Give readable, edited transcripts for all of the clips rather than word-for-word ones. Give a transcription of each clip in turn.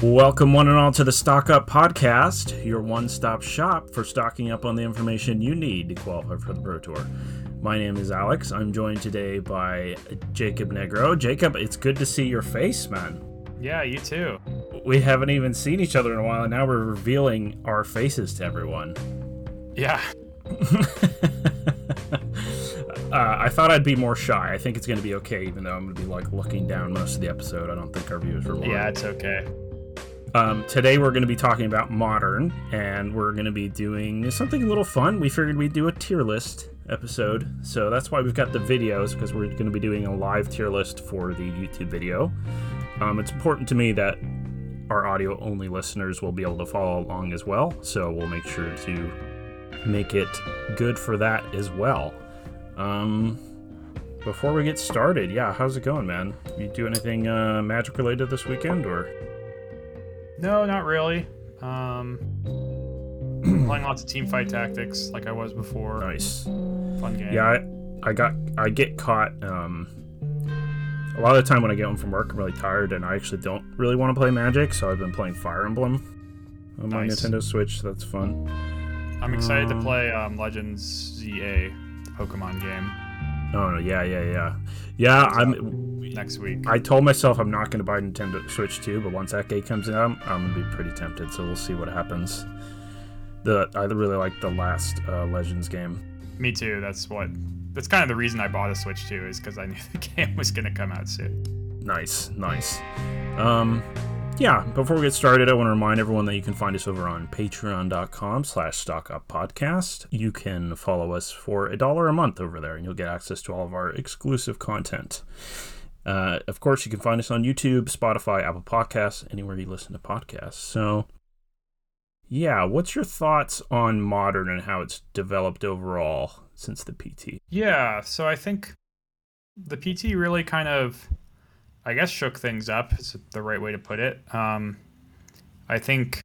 Welcome one and all to the Stock Up Podcast, your one-stop shop for stocking up on the information you need to qualify for the Pro Tour. My name is Alex. I'm joined today by Jacob Negro. Jacob, it's good to see your face, man. Yeah, you too. We haven't even seen each other in a while, and now we're revealing our faces to everyone. Yeah. I thought I'd be more shy. I think it's going to be okay, even though I'm going to be looking down most of the episode. I don't think our viewers will. Yeah, it's okay. Today we're going to be talking about Modern, and we're going to be doing something a little fun. We figured we'd do a tier list episode, so that's why we've got the videos, because we're going to be doing a live tier list for the YouTube video. It's important to me that our audio-only listeners will be able to follow along as well, so we'll make sure to make it good for that as well. Before we get started, how's it going, man? You do anything Magic related this weekend, or? No, not really. Playing lots of Teamfight Tactics like I was before. Nice. Fun game. Yeah, I get caught. A lot of the time when I get home from work, I'm really tired, and I actually don't really want to play Magic, so I've been playing Fire Emblem on my Nintendo Switch. That's fun. I'm excited to play Legends ZA, the Pokemon game. Oh no, yeah. I'm next week. I told myself I'm not going to buy Nintendo Switch 2, but once that game comes out, I'm going to be pretty tempted, so we'll see what happens. I really like the last Legends game. Me too. That's kind of the reason I bought a Switch 2, is because I knew the game was going to come out soon. Nice. Before we get started, I want to remind everyone that you can find us over on patreon.com/stockuppodcast. You can follow us for $1 a month over there, and you'll get access to all of our exclusive content. Of course, you can find us on YouTube, Spotify, Apple Podcasts, anywhere you listen to podcasts. So, what's your thoughts on Modern and how it's developed overall since the PT? Yeah, so I think the PT really kind of, I guess, shook things up is the right way to put it. I think,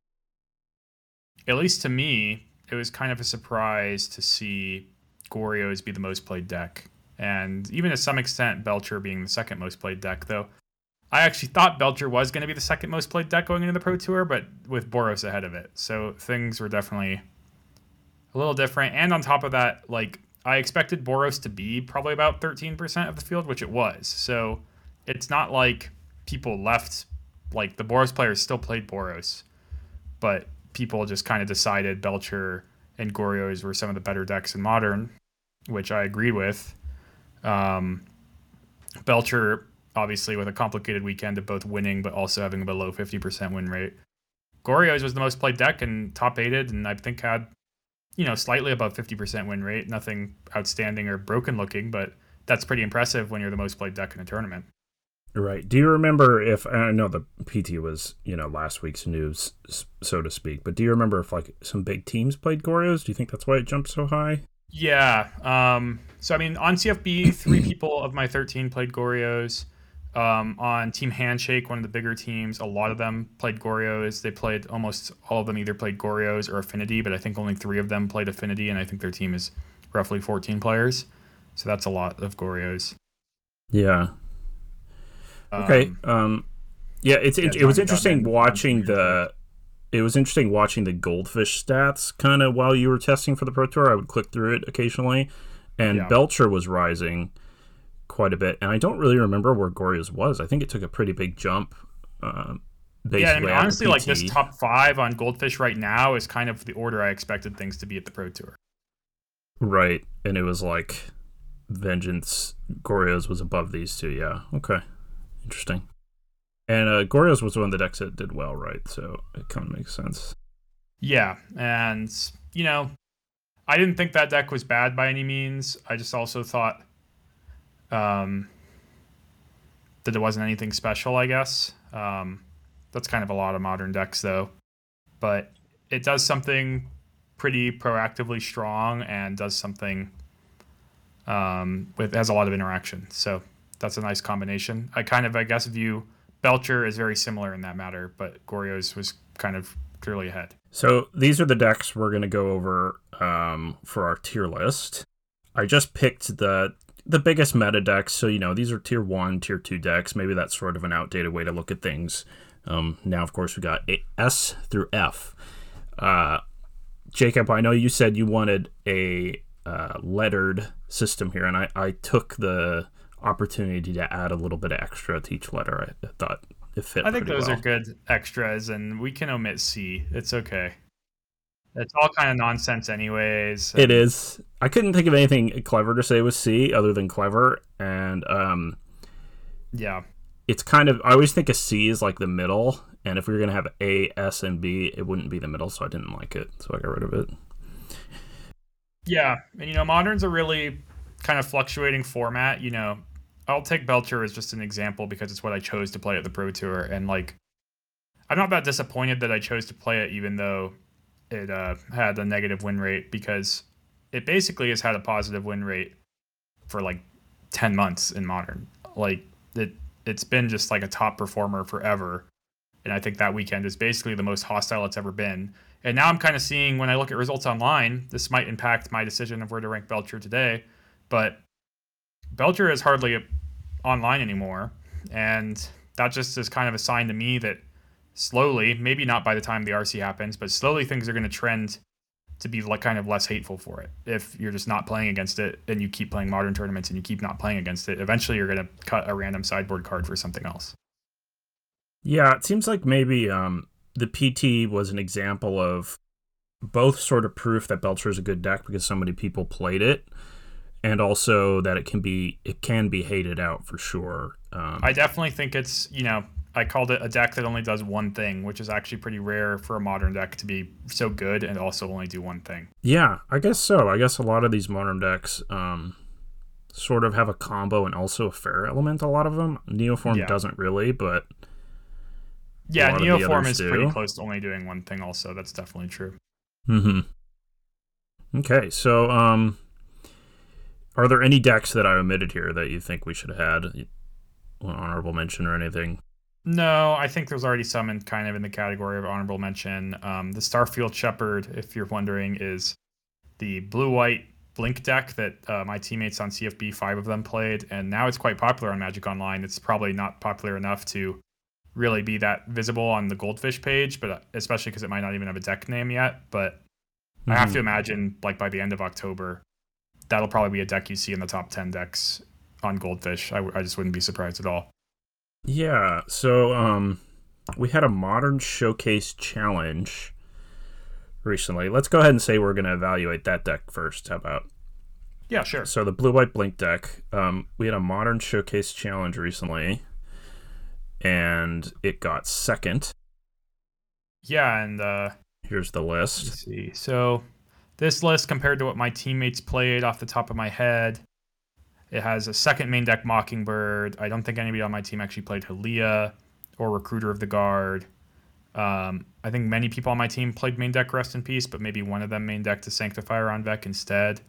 at least to me, it was kind of a surprise to see Goryo's be the most played deck. And even to some extent, Belcher being the second most played deck, though. I actually thought Belcher was going to be the second most played deck going into the Pro Tour, but with Boros ahead of it. So things were definitely a little different. And on top of that, I expected Boros to be probably about 13% of the field, which it was. So it's not like people left, the Boros players still played Boros, but people just kind of decided Belcher and Goryo's were some of the better decks in Modern, which I agreed with. Belcher, obviously, with a complicated weekend of both winning but also having a below 50% win rate. Goryo's was the most played deck and top-aided, and I think had, slightly above 50% win rate. Nothing outstanding or broken looking, but that's pretty impressive when you're the most played deck in a tournament. Right. Do you remember if, I know the PT was, last week's news, so to speak, but do you remember if, some big teams played Goryo's? Do you think that's why it jumped so high? Yeah. So, on CFB, 3 people of my 13 played Goryo's. On Team Handshake, one of the bigger teams, a lot of them played Goryo's. They played, almost all of them either played Goryo's or Affinity, but I think only 3 of them played Affinity, and I think their team is roughly 14 players. So that's a lot of Goryo's. Yeah. Okay. It was interesting watching the Goldfish stats kind of while you were testing for the Pro Tour. I would click through it occasionally, and Belcher was rising quite a bit, and I don't really remember where Goryo's was. I think it took a pretty big jump. Honestly, this top 5 on Goldfish right now is kind of the order I expected things to be at the Pro Tour. Right, and it was Vengeance, Goryo's was above these two. Yeah, okay. Interesting. And Goryo's was one of the decks that did well, right? So it kind of makes sense. Yeah, and, I didn't think that deck was bad by any means. I just also thought that it wasn't anything special, I guess. That's kind of a lot of Modern decks, though. But it does something pretty proactively strong and does something has a lot of interaction. So that's a nice combination. I guess, view Belcher is very similar in that matter, but Goryo's was kind of clearly ahead. So these are the decks we're going to go over for our tier list. I just picked the biggest meta decks, so these are tier 1, tier 2 decks. Maybe that's sort of an outdated way to look at things. Now, of course, we got S through F. Jacob, I know you said you wanted a lettered system here, and I took the opportunity to add a little bit of extra to each letter. I thought it fit. I think those well. are good extras, and we can omit C. It's okay. It's all kind of nonsense anyways. It is. I couldn't think of anything clever to say with C other than clever, and yeah. It's kind of, I always think a C is like the middle, and if we were going to have A, S, and B, it wouldn't be the middle, so I didn't like it, so I got rid of it. Yeah, and Modern's a really kind of fluctuating format. I'll take Belcher as just an example because it's what I chose to play at the Pro Tour, and like, I'm not that disappointed that I chose to play it, even though it had a negative win rate, because it basically has had a positive win rate for like 10 months in Modern. Like, it's been just like a top performer forever. And I think that weekend is basically the most hostile it's ever been. And now I'm kind of seeing, when I look at results online, this might impact my decision of where to rank Belcher today, but Belcher is hardly online anymore. And that just is kind of a sign to me that slowly, maybe not by the time the RC happens, but slowly things are going to trend to be like kind of less hateful for it. If you're just not playing against it and you keep playing Modern tournaments and you keep not playing against it, eventually you're going to cut a random sideboard card for something else. Yeah, it seems like maybe the PT was an example of both sort of proof that Belcher is a good deck because so many people played it, and also that it can be hated out for sure. I definitely think it's, I called it a deck that only does one thing, which is actually pretty rare for a Modern deck to be so good and also only do one thing. Yeah, I guess so. I guess a lot of these Modern decks sort of have a combo and also a fair element, a lot of them. Neoform doesn't really, but... Yeah, Neoform is pretty close to only doing one thing also. That's definitely true. Mm-hmm. Okay, so are there any decks that I omitted here that you think we should have had an honorable mention or anything? No, I think there's already some in the category of honorable mention. The Starfield Shepherd, if you're wondering, is the blue-white Blink deck that my teammates on CFB, 5 of them played, and now it's quite popular on Magic Online. It's probably not popular enough to really be that visible on the Goldfish page, but especially because it might not even have a deck name yet. But I have to imagine, like, by the end of October, that'll probably be a deck you see in the top 10 decks on Goldfish. I just wouldn't be surprised at all. Yeah, so we had a Modern Showcase Challenge recently. Let's go ahead and say we're going to evaluate that deck first. How about? Yeah, sure. So the Blue-White Blink deck, we had a Modern Showcase Challenge recently, and it got second. Yeah, and here's the list. Let's see. So this list, compared to what my teammates played off the top of my head, it has a second main deck Mockingbird. I don't think anybody on my team actually played Halia or Recruiter of the Guard. I think many people on my team played main deck Rest in Peace, but maybe one of them main deck to Sanctifier on Vec instead.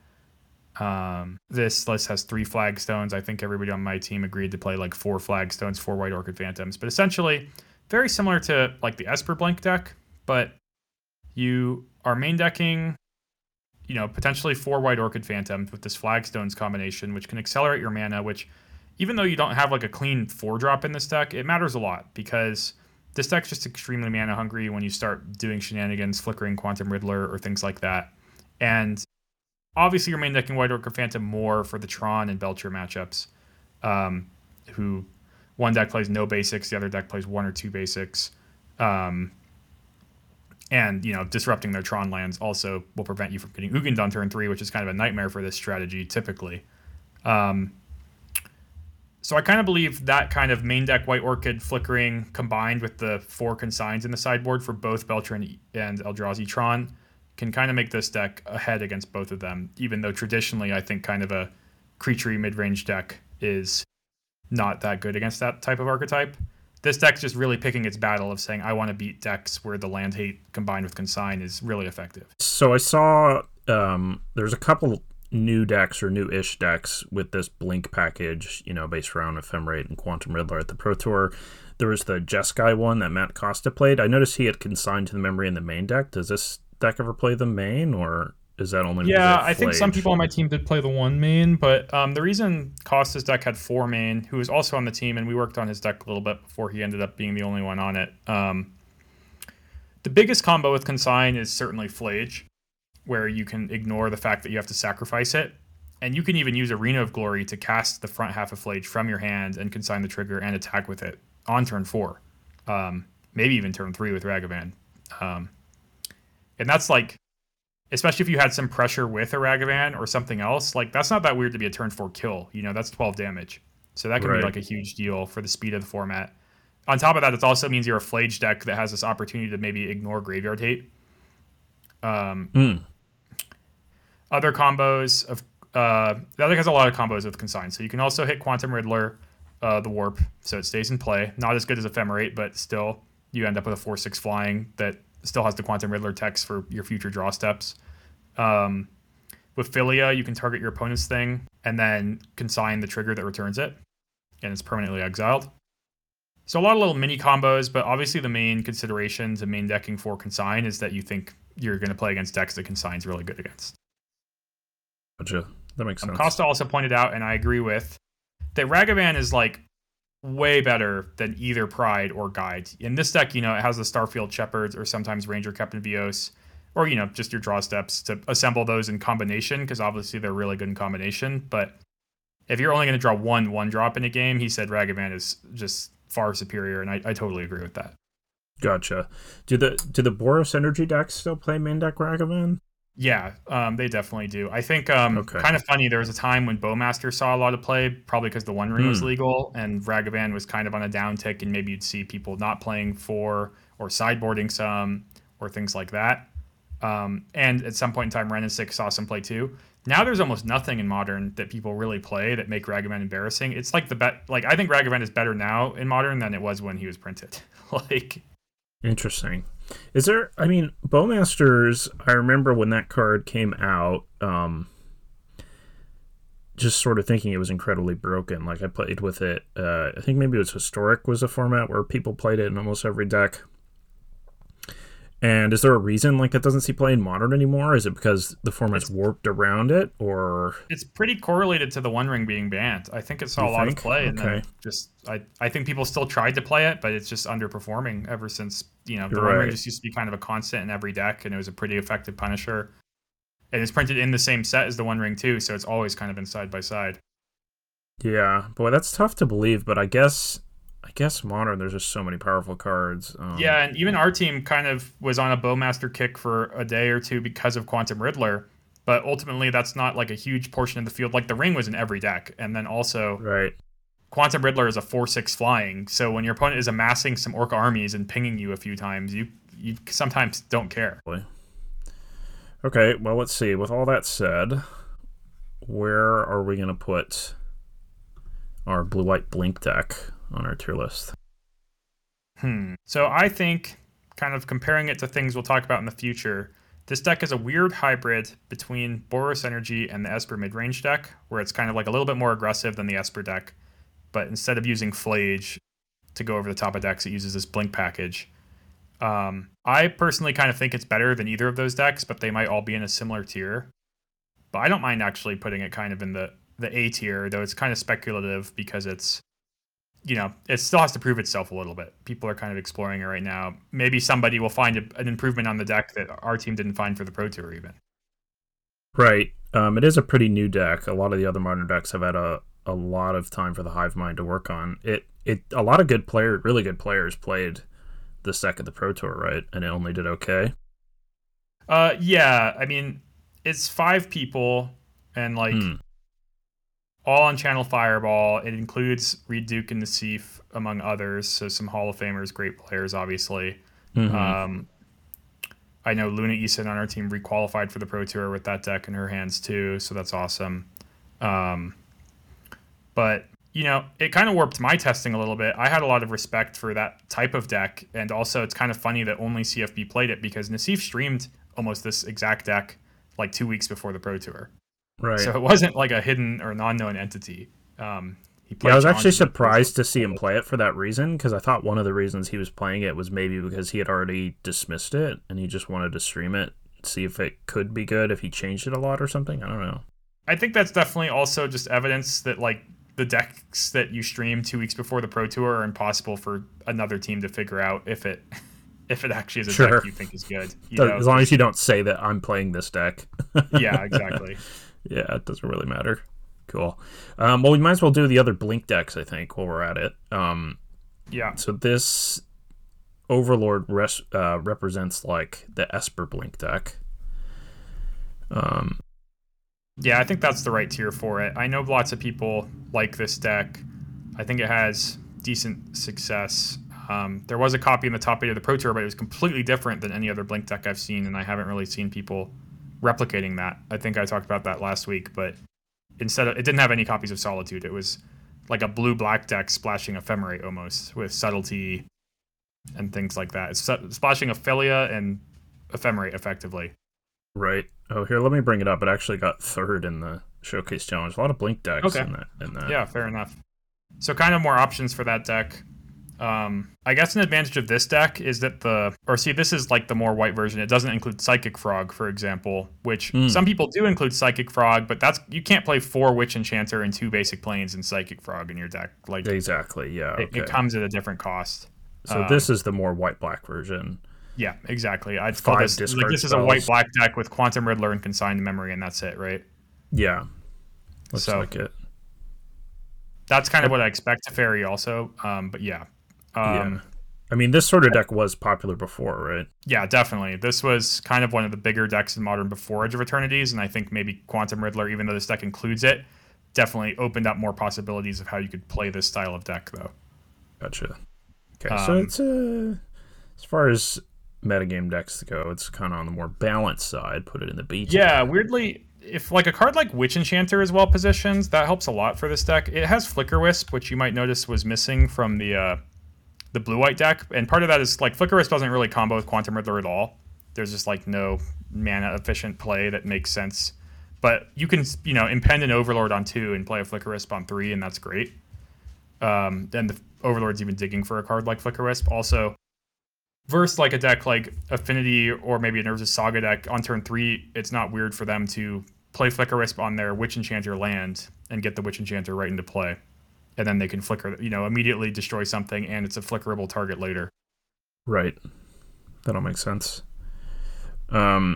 This list has 3 Flagstones. I think everybody on my team agreed to play like 4 Flagstones, 4 White Orchid Phantoms. But essentially, very similar to like the Esper Blink deck, but you are main decking, potentially 4 White Orchid Phantoms with this Flagstones combination, which can accelerate your mana, which, even though you don't have like a clean 4-drop in this deck, it matters a lot because this deck's just extremely mana hungry when you start doing shenanigans, flickering Quantum Riddler or things like that. And obviously you're main decking White Orchid Phantom more for the Tron and Belcher matchups, who one deck plays no basics, the other deck plays 1 or 2 basics. And, disrupting their Tron lands also will prevent you from getting Ugin on turn 3, which is kind of a nightmare for this strategy, typically. So I kind of believe that kind of main deck White Orchid flickering combined with the 4 consigns in the sideboard for both Belcher and Eldrazi Tron can kind of make this deck ahead against both of them, even though traditionally I think kind of a creaturey mid-range deck is not that good against that type of archetype. This deck's just really picking its battle of saying, I want to beat decks where the land hate combined with consign is really effective. So I saw there's a couple new decks or new-ish decks with this Blink package, based around Ephemerate and Quantum Riddler at the Pro Tour. There was the Jeskai one that Matt Costa played. I noticed he had consigned to the memory in the main deck. Does this deck ever play the main, or is that only because Yeah, of I think some Flage? people on my team did play the 1 main, but the reason Costa's deck had 4 main, who was also on the team, and we worked on his deck a little bit before he ended up being the only one on it. The biggest combo with Consign is certainly Flage, where you can ignore the fact that you have to sacrifice it. And you can even use Arena of Glory to cast the front half of Flage from your hand and consign the trigger and attack with it on turn 4. Maybe even turn 3 with Ragavan. And that's like, especially if you had some pressure with a Ragavan or something else, like that's not that weird to be a turn 4 kill. You know, that's 12 damage. So that can be like a huge deal for the speed of the format. On top of that, it also means you're a Flage deck that has this opportunity to maybe ignore Graveyard Hate. Other combos of the other has a lot of combos with Consign. So you can also hit Quantum Riddler, the Warp, so it stays in play. Not as good as Ephemerate, but still you end up with a 4/6 flying that still has the Quantum Riddler text for your future draw steps. With Philia, you can target your opponent's thing and then consign the trigger that returns it, and it's permanently exiled. So a lot of little mini combos, but obviously the main consideration to main decking for Consign is that you think you're going to play against decks that Consign's really good against. Gotcha. That makes sense. Costa also pointed out, and I agree with, that Ragavan is like way better than either Pride or Guide. In this deck, you know, it has the Starfield Shepherds or sometimes Ranger Captain Vios, or, you know, just your draw steps to assemble those in combination, because obviously they're really good in combination. But if you're only going to draw one drop in a game, he said Ragavan is just far superior, and I totally agree with that. Gotcha. Do the Boros Energy decks still play main deck Ragavan? Yeah, they definitely do. I think kind of funny, there was a time when Bowmaster saw a lot of play, probably because the One Ring was legal, and Ragavan was kind of on a downtick, and maybe you'd see people not playing 4 or sideboarding some or things like that. And at some point in time, Ren and 6 saw some play too. Now there's almost nothing in Modern that people really play that make Ragavan embarrassing. It's like I think Ragavan is better now in Modern than it was when he was printed. Interesting. Is there, I mean, Bowmasters, I remember when that card came out, just sort of thinking it was incredibly broken. Like, I played with it, I think maybe it was Historic was a format where people played it in almost every deck. And is there a reason like it doesn't see play in Modern anymore? Is it because the format's warped around it, or it's pretty correlated to the One Ring being banned? I think it saw a lot of play, and then just I think people still tried to play it, but it's just underperforming ever since, you know, the One Ring just used to be kind of a constant in every deck, and it was a pretty effective punisher. And it's printed in the same set as the One Ring too, so it's always kind of been side by side. Yeah, boy, that's tough to believe, but I guess Modern, there's just so many powerful cards. Yeah, and even our team kind of was on a Bowmaster kick for a day or two because of Quantum Riddler, but ultimately that's not like a huge portion of the field. Like the Ring was in every deck, and then also Quantum Riddler is a 4/6 flying, so when your opponent is amassing some Orc armies and pinging you a few times, you sometimes don't care. Okay, well, let's see. With all that said, where are we going to put our Blue-White Blink deck on our tier list? So I think, kind of comparing it to things we'll talk about in the future, this deck is a weird hybrid between Boros Energy and the Esper midrange deck, where it's kind of like a little bit more aggressive than the Esper deck, but instead of using Flage to go over the top of decks, it uses this Blink package. I personally kind of think it's better than either of those decks, but they might all be in a similar tier. But I don't mind actually putting it kind of in the A tier, though it's kind of speculative because it's, you know, it still has to prove itself a little bit. People are kind of exploring it right now. Maybe somebody will find an improvement on the deck that our team didn't find for the Pro Tour even. Right. It is a pretty new deck. A lot of the other Modern decks have had a lot of time for the Hive Mind to work on. A lot of really good players played this deck at the Pro Tour, right? And it only did okay. Yeah, I mean, it's 5 people and all on Channel Fireball. It includes Reed Duke and Nassif, among others. So some Hall of Famers, great players, obviously. I know Luna Eason on our team requalified for the Pro Tour with that deck in her hands too, so that's awesome. But, you know, it kind of warped my testing a little bit. I had a lot of respect for that type of deck, and also it's kind of funny that only CFB played it because Nassif streamed almost this exact deck like 2 weeks before the Pro Tour. Right. So it wasn't like a hidden or non-known entity. I was actually surprised to see him play it for that reason, because I thought one of the reasons he was playing it was maybe because he had already dismissed it and he just wanted to stream it see if it could be good if he changed it a lot or something. I don't know. I think that's definitely also just evidence that like the decks that you stream 2 weeks before the Pro Tour are impossible for another team to figure out if it actually is a Sure. deck you think is good. As long as you don't say that I'm playing this deck. Yeah, exactly. Yeah, it doesn't really matter. Cool. Well, we might as well do the other Blink decks, I think, while we're at it. Yeah. So this Overlord represents like the Esper Blink deck. Yeah, I think that's the right tier for it. I know lots of people like this deck. I think it has decent success. There was a copy in the top 8 of the Pro Tour, but it was completely different than any other Blink deck I've seen, and I haven't really seen people replicating that. I think I talked about that last week, but it didn't have any copies of Solitude. It was like a blue-black deck splashing Ephemerate almost, with Subtlety and things like that. It's splashing Ophelia and Ephemerate effectively. Right. Oh, here, let me bring it up. It actually got third in the Showcase Challenge. A lot of Blink decks in that. Yeah, fair enough. So kind of more options for that deck. I guess an advantage of this deck is that this is like the more white version. It doesn't include Psychic Frog, for example, which some people do include Psychic Frog, but you can't play 4 Witch Enchanter and 2 basic planes and Psychic Frog in your deck. Like exactly, yeah. It comes at a different cost. So this is the more white-black version. Yeah, exactly. I'd call this is a white-black deck with Quantum Riddler and Consigned Memory, and that's it, right? Yeah. Looks like it. That's kind of what I expect to Fairy also, but yeah. Yeah. I mean, this sort of deck was popular before, right? Yeah, definitely. This was kind of one of the bigger decks in Modern before Edge of Eternities, and I think maybe Quantum Riddler, even though this deck includes it, definitely opened up more possibilities of how you could play this style of deck, though. Gotcha. Okay, so it's as far as metagame decks go, it's kind of on the more balanced side. Put it in the B tier. Yeah, weirdly, if like a card like Witch Enchanter is well positioned, that helps a lot for this deck. It has Flicker Wisp, which you might notice was missing from the blue-white deck, and part of that is like Flicker Wisp doesn't really combo with Quantum Riddler at all. There's just like no mana efficient play that makes sense. But you can impend an Overlord on 2 and play a Flicker Wisp on 3, and that's great. And the Overlord's even digging for a card like Flicker Wisp. Also, versus like a deck like Affinity or maybe a Nervous Saga deck on turn 3, it's not weird for them to play Flicker Wisp on their Witch Enchanter land and get the Witch Enchanter right into play. And then they can flicker, immediately destroy something, and it's a flickerable target later. Right. That'll make sense. But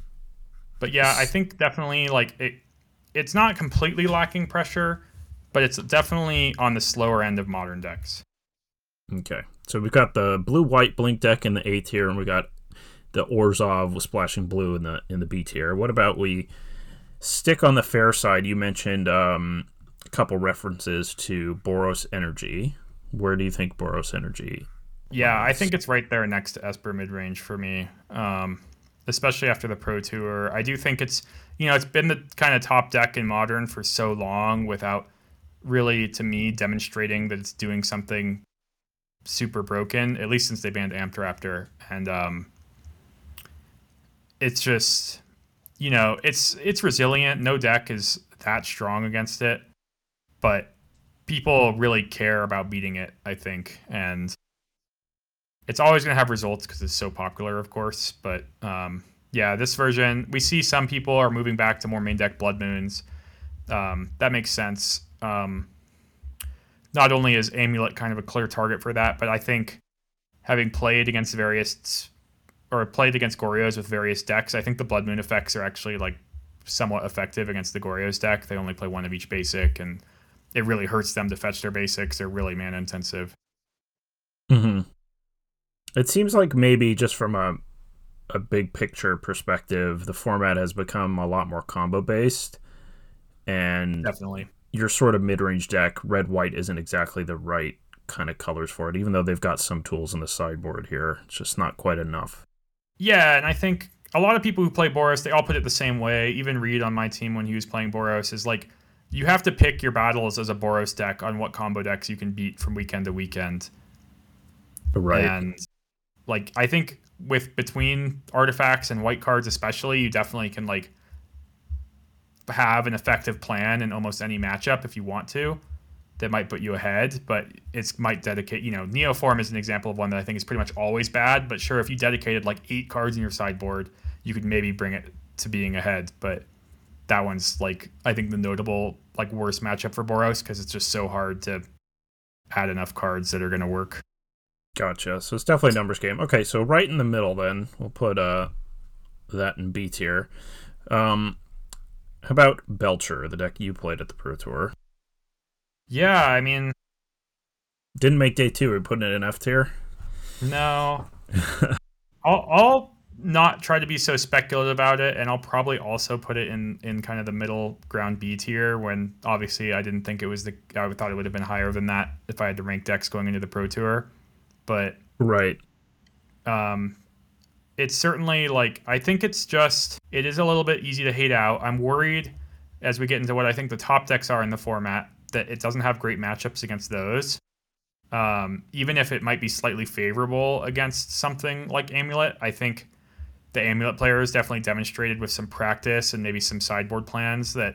yeah, I think definitely like it's not completely lacking pressure, but it's definitely on the slower end of Modern decks. Okay. So we've got the blue-white Blink deck in the A tier, and we got the Orzhov with splashing blue in the B tier. What about we stick on the fair side? You mentioned a couple references to Boros Energy. Where do you think Boros Energy? Yeah, I think it's right there next to Esper midrange for me, especially after the Pro Tour. I do think it's been the kind of top deck in Modern for so long without really, to me, demonstrating that it's doing something super broken, at least since they banned Amptraptor. And it's just, it's resilient. No deck is that strong against it, but people really care about beating it, I think. And it's always going to have results because it's so popular, of course. But yeah, this version, we see some people are moving back to more main deck Blood Moons. That makes sense. Not only is Amulet kind of a clear target for that, but I think having played against Goryo's with various decks, I think the Blood Moon effects are actually like somewhat effective against the Goryo's deck. They only play 1 of each basic, and it really hurts them to fetch their basics. They're really mana intensive. Mm-hmm. It seems like maybe just from a big picture perspective, the format has become a lot more combo based, and definitely your sort of mid-range deck, red-white, isn't exactly the right kind of colors for it, even though they've got some tools in the sideboard here. It's just not quite enough. Yeah, and I think a lot of people who play Boros, they all put it the same way. Even Reed on my team when he was playing Boros is like, you have to pick your battles as a Boros deck on what combo decks you can beat from weekend to weekend. Right. And like, I think between artifacts and white cards especially, you definitely can like have an effective plan in almost any matchup if you want to that might put you ahead, but it might dedicate, Neoform is an example of one that I think is pretty much always bad, but sure, if you dedicated like 8 cards in your sideboard, you could maybe bring it to being ahead. But that one's like, I think the notable like worst matchup for Boros because it's just so hard to add enough cards that are going to work. Gotcha. So it's definitely a numbers game. Okay, so right in the middle then, we'll put that in B tier. How about Belcher, the deck you played at the Pro Tour? Yeah, I mean... Didn't make day 2. We're putting it in F tier? No. I'll not try to be so speculative about it, and I'll probably also put it in kind of the middle ground B tier when obviously I didn't think it was I thought it would have been higher than that if I had to rank decks going into the Pro Tour. But right. It's certainly like, I think it is a little bit easy to hate out. I'm worried as we get into what I think the top decks are in the format that it doesn't have great matchups against those. Even if it might be slightly favorable against something like Amulet, I think the Amulet players definitely demonstrated with some practice and maybe some sideboard plans that,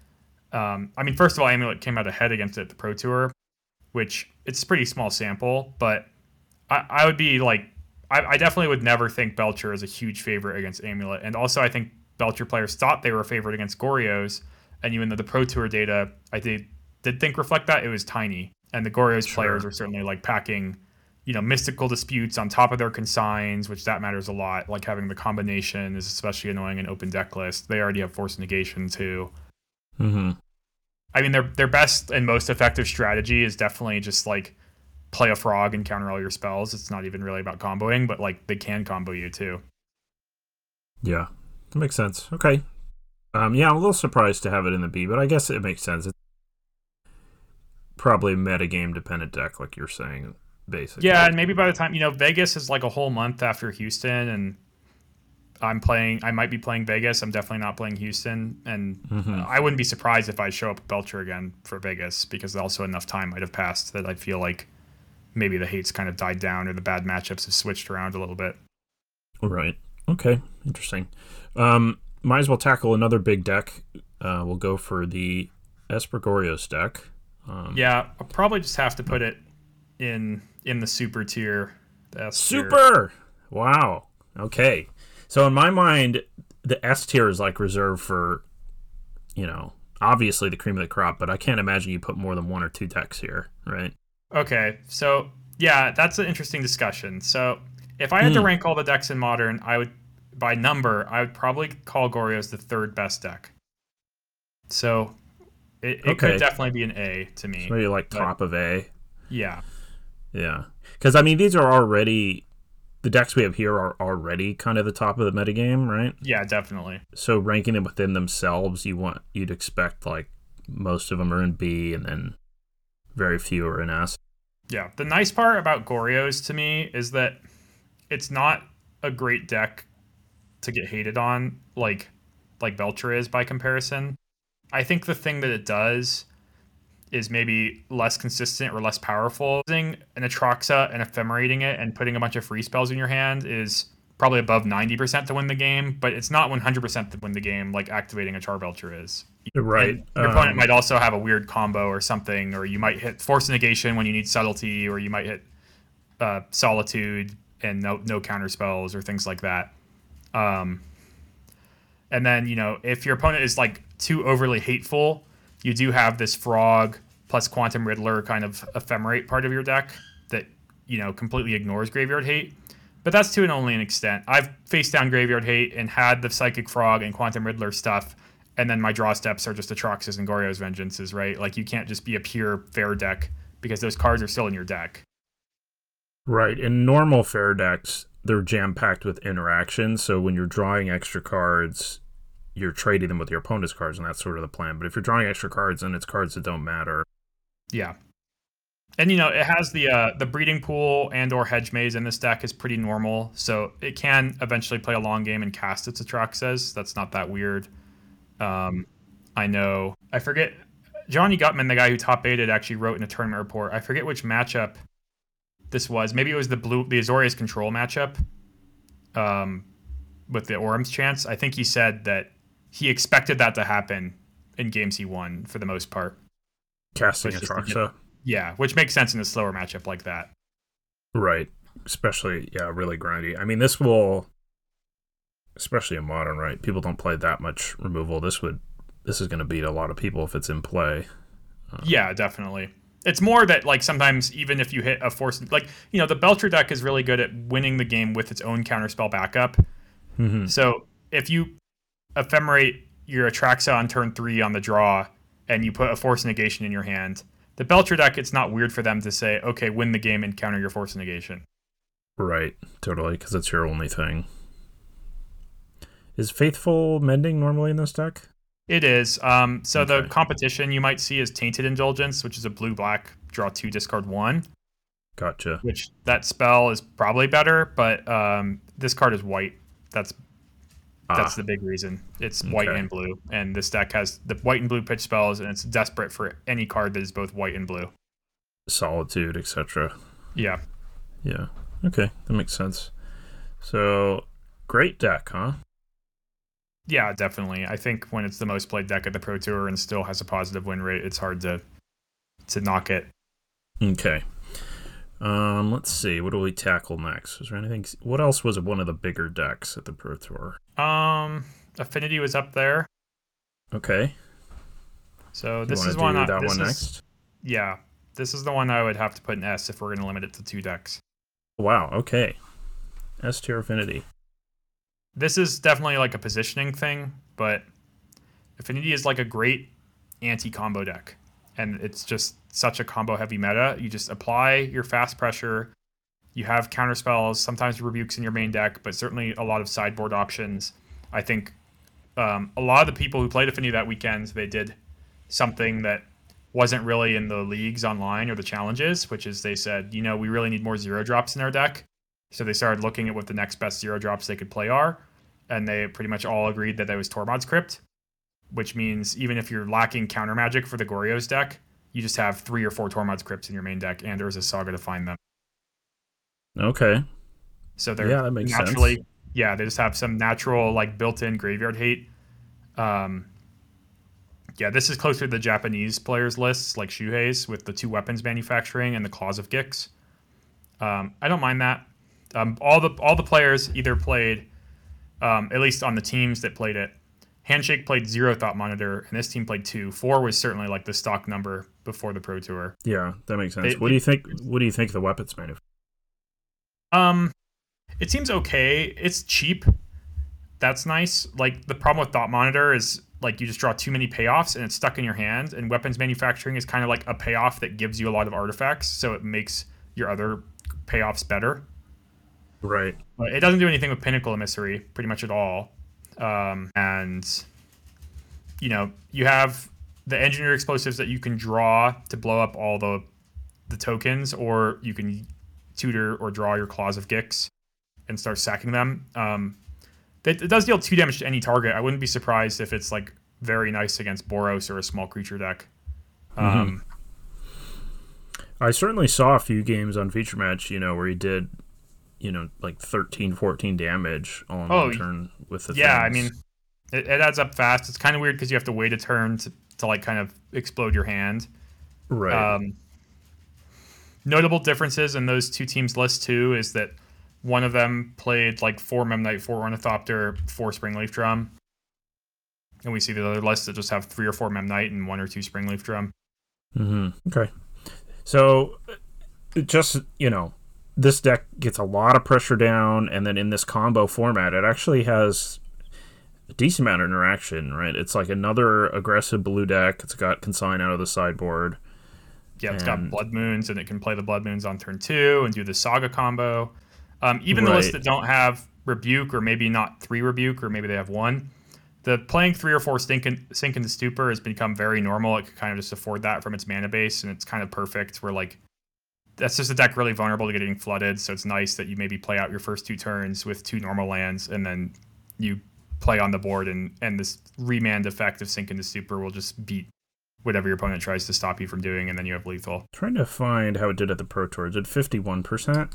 I mean, first of all, Amulet came out ahead against it at the Pro Tour, which it's a pretty small sample, but I would be like, I definitely would never think Belcher is a huge favorite against Amulet. And also, I think Belcher players thought they were a favorite against Goryo's, and even though the Pro Tour data, I did think reflect that, it was tiny. And the Goryo's players are certainly like packing, mystical disputes on top of their consigns, which that matters a lot. Like having the combination is especially annoying in open deck list. They already have force negation too. Mm-hmm. I mean, their best and most effective strategy is definitely just like play a frog and counter all your spells. It's not even really about comboing, but like they can combo you too. Yeah, that makes sense. Okay. Yeah, I'm a little surprised to have it in the B, but I guess it makes sense. It's probably a metagame dependent deck, like you're saying, basically. Yeah, and maybe by the time, Vegas is like a whole month after Houston, and I might be playing Vegas. I'm definitely not playing Houston, and I wouldn't be surprised if I show up with Belcher again for Vegas, because also enough time might have passed that I feel like maybe the hate's kind of died down or the bad matchups have switched around a little bit. Right. Okay. Interesting. Might as well tackle another big deck. We'll go for the Esper Goryo's deck. Yeah, I'll probably just have to put it in the super tier. The S super! Tier. Wow. Okay. So in my mind, the S tier is like reserved for, obviously the cream of the crop, but I can't imagine you put more than one or two decks here, right? Okay. So, yeah, that's an interesting discussion. So if I had to rank all the decks in Modern, I would probably call Goryo's the third best deck. So it could definitely be an A to me. So maybe like top of A. Yeah. Yeah. Because, I mean, these are already... The decks we have here are already kind of the top of the metagame, right? Yeah, definitely. So ranking them within themselves, you'd expect like most of them are in B and then very few are in S. Yeah. The nice part about Goryo's to me is that it's not a great deck to get hated on like Belcher is by comparison. I think the thing that it does is maybe less consistent or less powerful. Using an Atraxa and ephemerating it and putting a bunch of free spells in your hand is probably above 90% to win the game, but it's not 100% to win the game like activating a Charbelcher is. Right. And your opponent might also have a weird combo or something, or you might hit Force Negation when you need Subtlety, or you might hit Solitude and no counter spells or things like that. And then, if your opponent is like too overly hateful, you do have this Frog plus Quantum Riddler kind of ephemerate part of your deck that, completely ignores Graveyard Hate. But that's to only an extent. I've faced down Graveyard Hate and had the Psychic Frog and Quantum Riddler stuff, and then my draw steps are just Atraxas and Goryo's Vengeances, right? Like, you can't just be a pure fair deck because those cards are still in your deck. Right. In normal fair decks, they're jam-packed with interaction, so when you're drawing extra cards, you're trading them with your opponent's cards, and that's sort of the plan. But if you're drawing extra cards and it's cards that don't matter. Yeah. And, it has the Breeding Pool and or Hedge Maze in this deck is pretty normal, so it can eventually play a long game and cast its Atraxas. That's not that weird. I know. I forget. Johnny Gutman, the guy who top baited, actually wrote in a tournament report. I forget which matchup this was. Maybe it was the Azorius Control matchup with the Orum's Chance. I think he said that he expected that to happen in games he won for the most part. Casting Atraxa. Yeah, which makes sense in a slower matchup like that. Right. Especially, really grindy. I mean, this will... especially in Modern, right? People don't play that much removal. This is going to beat a lot of people if it's in play. Yeah, definitely. It's more that like sometimes even if you hit a force, like the Belcher deck is really good at winning the game with its own counterspell backup. Mm-hmm. So if you ephemerate your Atraxa on turn 3 on the draw and you put a force negation in your hand, the Belcher deck, it's not weird for them to say, okay, win the game and counter your force negation. Right, totally, because it's your only thing. Is Faithful Mending normally in this deck? It is. So Okay. the competition you might see is Tainted Indulgence, which is a blue-black, draw 2, discard 1. Gotcha. Which that spell is probably better, but this card is white. That's the big reason. It's white Okay. and blue, and this deck has the white and blue pitch spells, and it's desperate for any card that is both white and blue. Solitude, etc. Yeah. Yeah. Okay, that makes sense. So, great deck, huh? Yeah, definitely. I think when it's the most played deck at the Pro Tour and still has a positive win rate, it's hard to knock it. Okay. Let's see. What do we tackle next? Was there anything? What else was one of the bigger decks at the Pro Tour? Affinity was up there. Okay. So You this wanna is do one. that one next? Yeah, this is the one I would have to put in S if we're going to limit it to 2 decks. Wow. Okay. S tier Affinity. This is definitely like a positioning thing, but Affinity is like a great anti-combo deck. And it's just such a combo-heavy meta. You just apply your fast pressure. You have counter spells, sometimes rebukes in your main deck, but certainly a lot of sideboard options. I think a lot of the people who played Affinity that weekend, they did something that wasn't really in the leagues online or the challenges, which is they said, we really need more 0-drops in our deck. So they started looking at what the next best 0-drops they could play are, and they pretty much all agreed that was Tormod's Crypt, which means even if you're lacking counter magic for the Goryo's deck, you just have 3 or 4 Tormod's Crypts in your main deck, and there's a Saga to find them. Okay. So they're that makes naturally, sense. yeah, they just have some natural like built-in graveyard hate. Yeah, this is closer to the Japanese players lists like Shuhei's with the 2 weapons manufacturing and the Claws of Gix. I don't mind that. All the players either played, at least on the teams that played it, Handshake played 0 Thought Monitor, and this team played 2. 4 was certainly like the stock number before the Pro Tour. Yeah, that makes sense. What do you think? What do you think of the weapons manufacturer? It seems okay. It's cheap. That's nice. Like the problem with Thought Monitor is like you just draw too many payoffs and it's stuck in your hand. And weapons manufacturing is kind of like a payoff that gives you a lot of artifacts, so it makes your other payoffs better. Right. But it doesn't do anything with Pinnacle Emissary pretty much at all. And you have the engineer explosives that you can draw to blow up all the tokens, or you can tutor or draw your Claws of Gix and start sacking them. It does deal 2 damage to any target. I wouldn't be surprised if it's like very nice against Boros or a small creature deck. I certainly saw a few games on Feature Match, where he did, like 13, 14 damage on one turn with the things. I mean, it adds up fast. It's kind of weird because you have to wait a turn to like kind of explode your hand. Right. Notable differences in those 2 teams' lists too is that one of them played like 4 Memnite, 4 Ornithopter, 4 Springleaf Drum. And we see the other lists that just have 3 or 4 Memnite and 1 or 2 Springleaf Drum. Okay. So, just, this deck gets a lot of pressure down, and then in this combo format, it actually has a decent amount of interaction, right? It's like another aggressive blue deck. It's got Consign out of the sideboard. Yeah, it's got Blood Moons, and it can play the Blood Moons on turn 2 and do the Saga combo. Even the lists that don't have Rebuke, or maybe not 3 Rebuke, or maybe they have 1, the playing 3 or 4 Sink into Stupor has become very normal. It could kind of just afford that from its mana base, and it's kind of perfect. Where like that's just a deck really vulnerable to getting flooded, so it's nice that you maybe play out your first 2 turns with 2 normal lands, and then you play on the board, and this remand effect of Sink into Stupor will just beat whatever your opponent tries to stop you from doing, and then you have lethal. Trying to find how it did at the Pro Tour. It did 51%.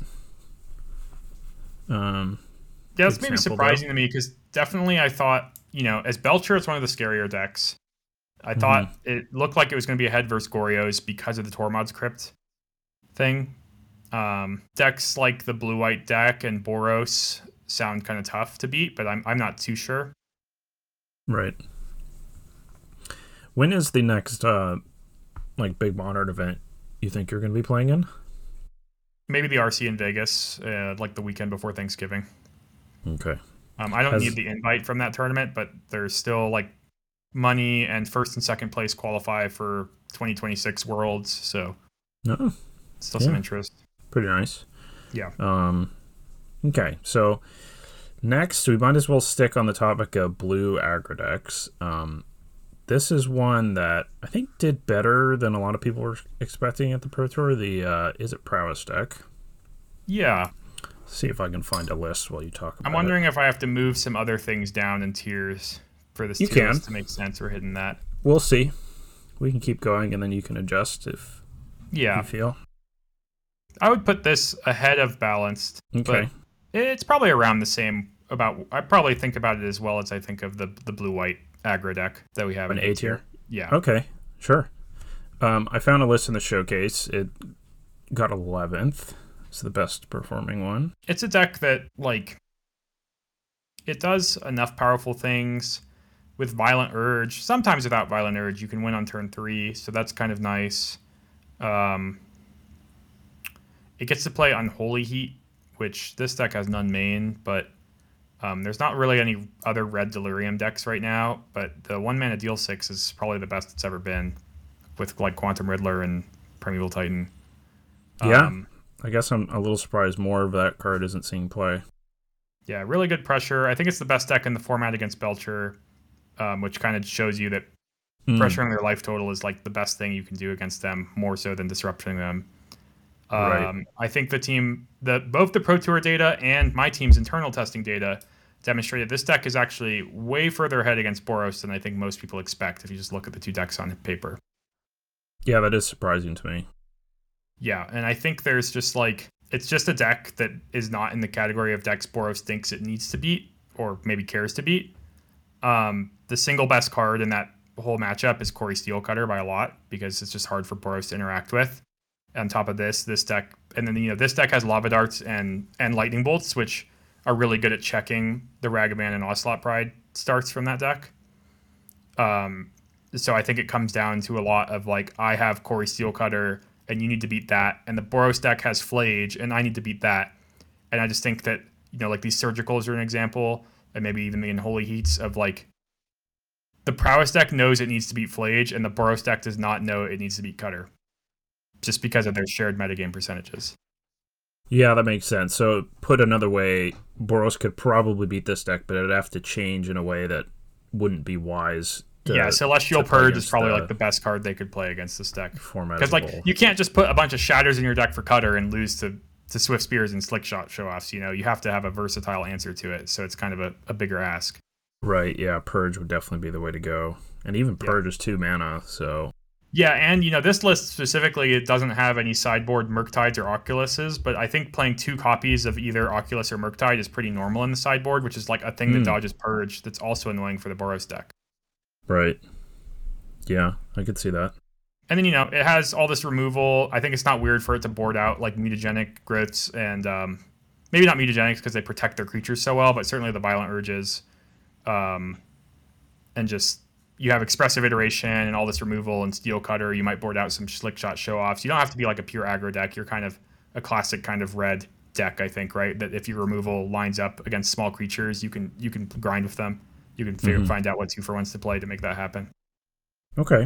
Yeah, that's maybe surprising to me, because definitely I thought, as Belcher, it's one of the scarier decks. I thought it looked like it was going to be a head versus Goryo's because of the Tormod's Crypt thing. Decks like the blue-white deck and Boros sound kind of tough to beat, but I'm not too sure. Right. When is the next like big modern event you think you're going to be playing in? Maybe the RC in Vegas, like the weekend before Thanksgiving. Okay. I don't need the invite from that tournament, but there's still like money and first and second place qualify for 2026 Worlds, so still some interest. Pretty nice. Yeah. Okay, so next we might as well stick on the topic of blue aggro decks. This is one that I think did better than a lot of people were expecting at the Pro Tour. The Izzet Prowess deck. Yeah. See if I can find a list while you talk about it. I'm wondering if I have to move some other things down in tiers for this tier list to make sense or hidden that. We'll see. We can keep going and then you can adjust if you feel. I would put this ahead of Balanced. Okay. But it's probably around the same. I probably think about it as well as I think of the blue-white aggro deck that we have an A tier. Yeah. Okay, sure. I found a list in the showcase. It got 11th. It's the best performing one. It's a deck that, like, it does enough powerful things with Violent Urge. Sometimes without Violent Urge, you can win on turn 3, so that's kind of nice. It gets to play Unholy Heat, which this deck has none main, but there's not really any other red Delirium decks right now, but the 1-mana deal 6 is probably the best it's ever been with like Quantum Riddler and Primeval Titan. Yeah, I guess I'm a little surprised more of that card isn't seeing play. Yeah, really good pressure. I think it's the best deck in the format against Belcher, which kind of shows you that pressuring their life total is like the best thing you can do against them, more so than disrupting them. Right. I think both the Pro Tour data and my team's internal testing data demonstrated this deck is actually way further ahead against Boros than I think most people expect if you just look at the two decks on paper. Yeah, that is surprising to me. Yeah, and I think there's just like, it's just a deck that is not in the category of decks Boros thinks it needs to beat or maybe cares to beat. The single best card in that whole matchup is Corey Steelcutter by a lot because it's just hard for Boros to interact with. On top of this deck, and then this deck has Lava Darts and Lightning Bolts, which are really good at checking the Ragavan and Ocelot Pride starts from that deck. So I think it comes down to a lot of like, I have Corey Steelcutter and you need to beat that, and the Boros deck has Flage and I need to beat that. And I just think that, like these Surgicals are an example, and maybe even the Unholy Heats of like, the Prowess deck knows it needs to beat Flage and the Boros deck does not know it needs to beat Cutter, just because of their shared metagame percentages. Yeah, that makes sense. So put another way, Boros could probably beat this deck, but it'd have to change in a way that wouldn't be wise. Celestial Purge is probably like the best card they could play against this deck. Because like you can't just put a bunch of Shatters in your deck for Cutter and lose to Swift Spears and Slick Shot show-offs. You have to have a versatile answer to it, so it's kind of a bigger ask. Right, yeah, Purge would definitely be the way to go. And even Purge is 2 mana, so... Yeah, and this list specifically, it doesn't have any sideboard Murktides or Oculuses, but I think playing 2 copies of either Oculus or Murktide is pretty normal in the sideboard, which is like a thing that dodges Purge that's also annoying for the Boros deck. Right. Yeah, I could see that. And then, it has all this removal. I think it's not weird for it to board out like Mutagenic Growths and maybe not Mutagenics because they protect their creatures so well, but certainly the Violent Urges. And just... you have Expressive Iteration and all this removal and Steel Cutter. You might board out some Slick Shot show-offs. You don't have to be like a pure aggro deck. You're kind of a classic kind of red deck, I think, right? That if your removal lines up against small creatures, you can grind with them. You can find out what 2-for-1s to play to make that happen. Okay.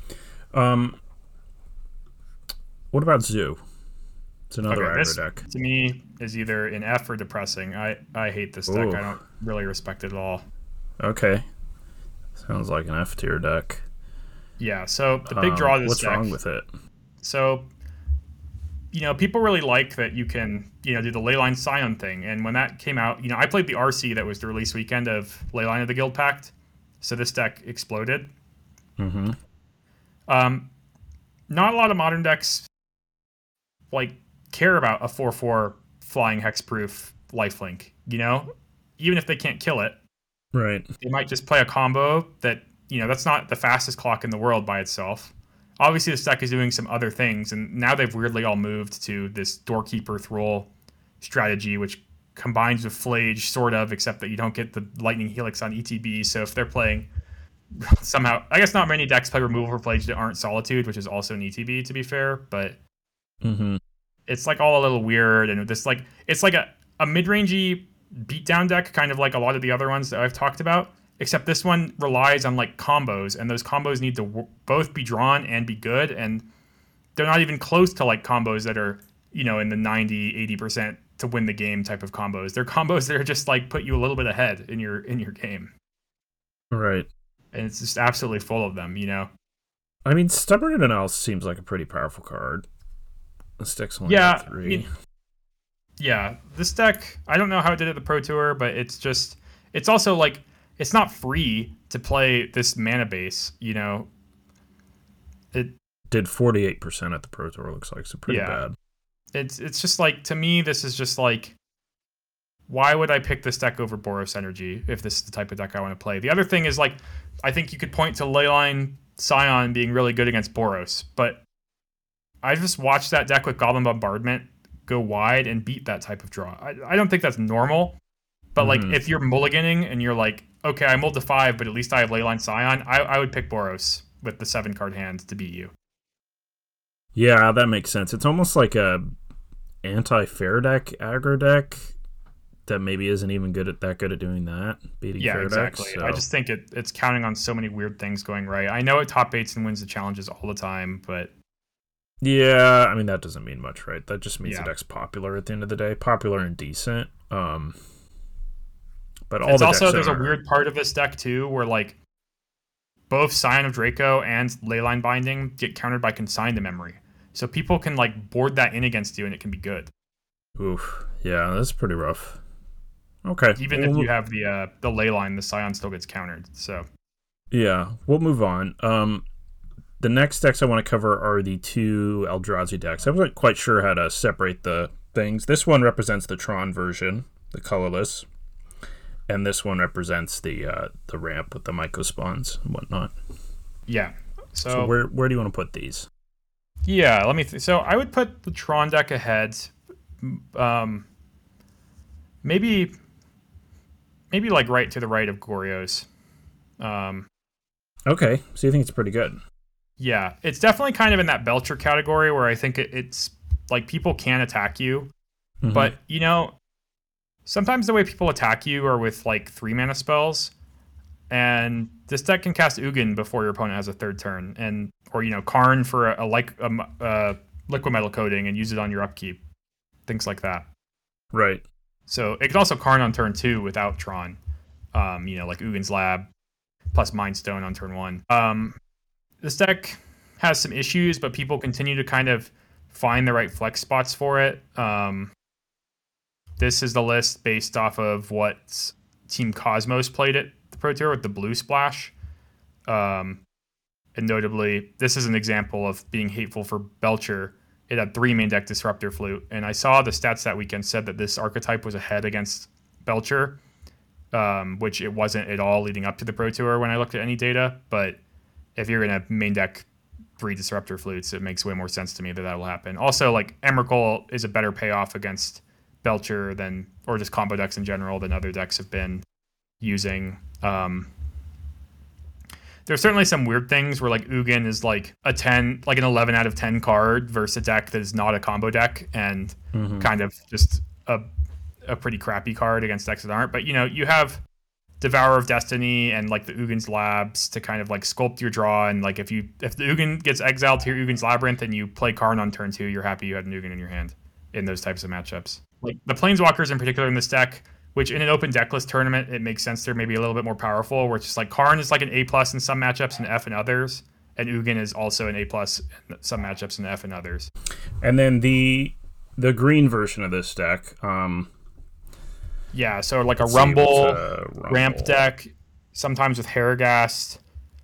What about Zoo? It's another aggro deck. To me, is either an F or depressing. I hate this deck. I don't really respect it at all. Okay. Sounds like an F tier deck. Yeah, so the big draw of this deck... What's wrong with it? So, people really like that you can, do the Leyline Scion thing. And when that came out, I played the RC that was the release weekend of Leyline of the Guild Pact. So this deck exploded. Mm-hmm. Not a lot of modern decks, care about a 4/4 flying hexproof lifelink, Even if they can't kill it. Right. They might just play a combo that, that's not the fastest clock in the world by itself. Obviously, this deck is doing some other things, and now they've weirdly all moved to this Doorkeeper Thrall strategy, which combines with Flage, sort of, except that you don't get the Lightning Helix on ETB. So if they're playing somehow, I guess not many decks play removal for Flage that aren't Solitude, which is also an ETB, to be fair, but it's like all a little weird, and this like it's like a mid-rangey beatdown deck, kind of like a lot of the other ones that I've talked about, except this one relies on like combos, and those combos need to both be drawn and be good, and they're not even close to like combos that are, you know, in the 90-80% to win the game type of combos. They're combos that are just like put you a little bit ahead in your game. Right. And it's just absolutely full of them, you know? I mean, Stubborn Analysis seems like a pretty powerful card. This deck's only 3. Yeah, this deck, I don't know how it did at the Pro Tour, but it's also like, it's not free to play this mana base, you know? It did 48% at the Pro Tour, looks like, so pretty bad. It's just like, to me, this is just like, why would I pick this deck over Boros Energy if this is the type of deck I want to play? The other thing is, like, I think you could point to Leyline Scion being really good against Boros, but I just watched that deck with Goblin Bombardment go wide and beat that type of draw. I don't think that's normal, but like, if you're mulliganing and you're like, okay, I mulled to 5, but at least I have Leyline Scion, I would pick Boros with the 7-card hand to beat you. Yeah, that makes sense. It's almost like a anti-fair deck, aggro deck that maybe isn't even good at doing that, beating fair exactly. decks. So. I just think it's counting on so many weird things going right. I know it top 8s and wins the challenges all the time, but yeah, I mean, that doesn't mean much, right? That just means the deck's popular at the end of the day, popular and decent. But it's also, there's a weird part of this deck too, where like both Scion of Draco and Leyline Binding get countered by Consign to Memory. So people can like board that in against you and it can be good. Oof. Yeah, that's pretty rough. Okay. Even if you have the Leyline, the Scion still gets countered. So yeah, we'll move on. The next decks I want to cover are the 2 Eldrazi decks. I wasn't quite sure how to separate the things. This one represents the Tron version, the colorless, and this one represents the ramp with the Myco spawns and whatnot. Yeah. So where do you want to put these? Yeah, let me. So I would put the Tron deck ahead. Maybe like right to the right of Goryo's. Okay, so you think it's pretty good? Yeah, it's definitely kind of in that Belcher category where I think it's like people can attack you, but you know, sometimes the way people attack you are with like 3 mana spells, and this deck can cast Ugin before your opponent has a 3rd turn, or you know, Karn for a liquid metal coating and use it on your upkeep, things like that. Right. So it can also Karn on turn 2 without Tron, you know, like Ugin's Lab plus Mind Stone on turn 1. This deck has some issues, but people continue to kind of find the right flex spots for it. This is the list based off of what Team Cosmos played at the Pro Tour with the Blue Splash. And notably, this is an example of being hateful for Belcher. It had 3 main deck Disruptor Flute, and I saw the stats that weekend said that this archetype was ahead against Belcher, which it wasn't at all leading up to the Pro Tour when I looked at any data, but if you're going to main deck 3 Disruptor Flutes, it makes way more sense to me that will happen. Also, like, Emrakul is a better payoff against Belcher or just combo decks in general than other decks have been using. There's certainly some weird things where like Ugin is like an 11 out of 10 card versus a deck that is not a combo deck and kind of just a pretty crappy card against decks that aren't. But you know, you have Devourer of Destiny and like the Ugin's Labs to kind of like sculpt your draw, and like if the Ugin gets exiled to your Ugin's Labyrinth and you play Karn on turn 2, you're happy you had an Ugin in your hand in those types of matchups. Like the Planeswalkers in particular in this deck, which in an open decklist tournament, it makes sense they're maybe a little bit more powerful, where it's just like Karn is like an A+ in some matchups and F in others, and Ugin is also an A+ in some matchups and F in others. And then the green version of this deck, yeah, so like a Rumble ramp deck, sometimes with Harrogast.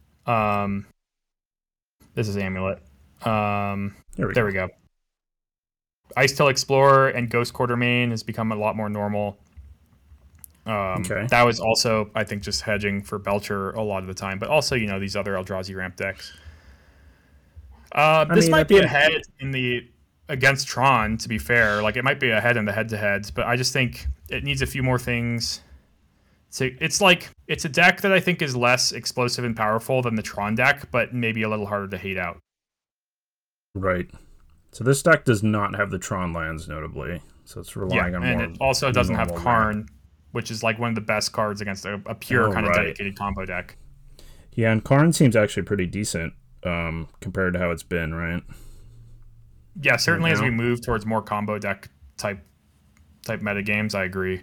This is Amulet. There we go. Ice-Tail Explorer and Ghost Quartermain has become a lot more normal. Okay. That was also, I think, just hedging for Belcher a lot of the time, but also, you know, these other Eldrazi ramp decks. This might be ahead in the against Tron, to be fair. Like, it might be ahead in the head-to-heads, but I just think it needs a few more things. It's a deck that I think is less explosive and powerful than the Tron deck, but maybe a little harder to hate out. Right. So this deck does not have the Tron lands, notably. So it's relying on more. And it also doesn't have normal Karn, which is like one of the best cards against a pure kind of dedicated combo deck. Yeah, and Karn seems actually pretty decent compared to how it's been, right? Yeah, certainly as we move towards more combo deck type meta games, I agree.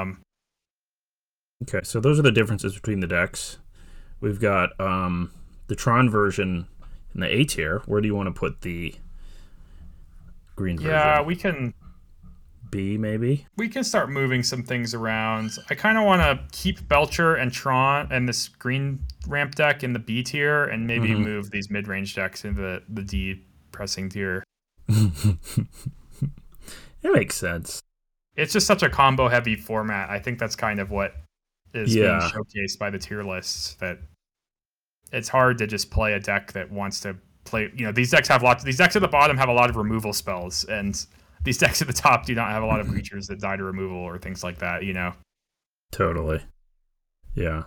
Okay, so those are the differences between the decks. We've got the Tron version in the A tier. Where do you want to put the green version? Yeah, we can... B, maybe? We can start moving some things around. I kind of want to keep Belcher and Tron and this green ramp deck in the B tier and maybe move these mid-range decks into the D pressing tier. It makes sense. It's just such a combo-heavy format. I think that's kind of what is being showcased by the tier lists, that it's hard to just play a deck that wants to play... these decks at the bottom have a lot of removal spells, and... these decks at the top do not have a lot of creatures that die to removal or things like that, Totally. Yeah.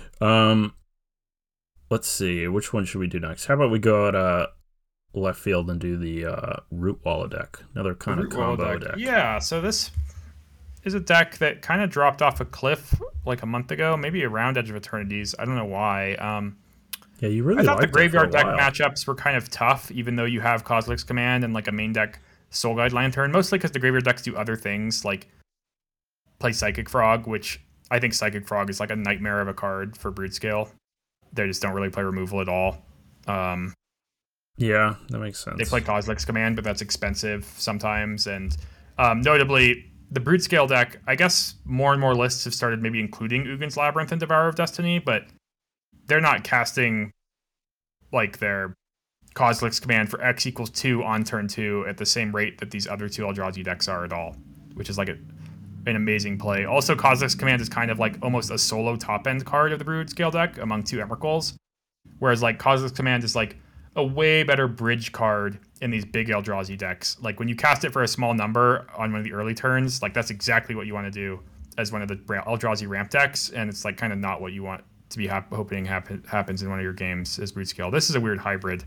Let's see. Which one should we do next? How about we go at left field and do the Root Walla deck? Another kind of combo deck. Yeah, so this is a deck that kind of dropped off a cliff like a month ago, maybe around Edge of Eternities. I don't know why. Yeah, you really I thought the graveyard deck matchups were kind of tough, even though you have Kozilek's Command and like a main deck Soul Guide Lantern, mostly because the graveyard decks do other things, like play Psychic Frog, which I think Psychic Frog is like a nightmare of a card for Brood Scale. They just don't really play removal at all. Yeah, that makes sense. They play Kozilek's Command, but that's expensive sometimes. And notably, the Brood Scale deck, I guess more and more lists have started maybe including Ugin's Labyrinth and Devourer of Destiny, but they're not casting like their Kozilek's Command for X equals 2 on turn 2 at the same rate that these other two Eldrazi decks are at all, which is like an amazing play. Also, Kozilek's Command is kind of like almost a solo top-end card of the Brood Scale deck among two Emrakuls, whereas like Kozilek's Command is like a way better bridge card in these big Eldrazi decks. Like when you cast it for a small number on one of the early turns, like that's exactly what you want to do as one of the Eldrazi ramp decks, and it's like kind of not what you want to be hoping happens in one of your games as Brood Scale. This is a weird hybrid.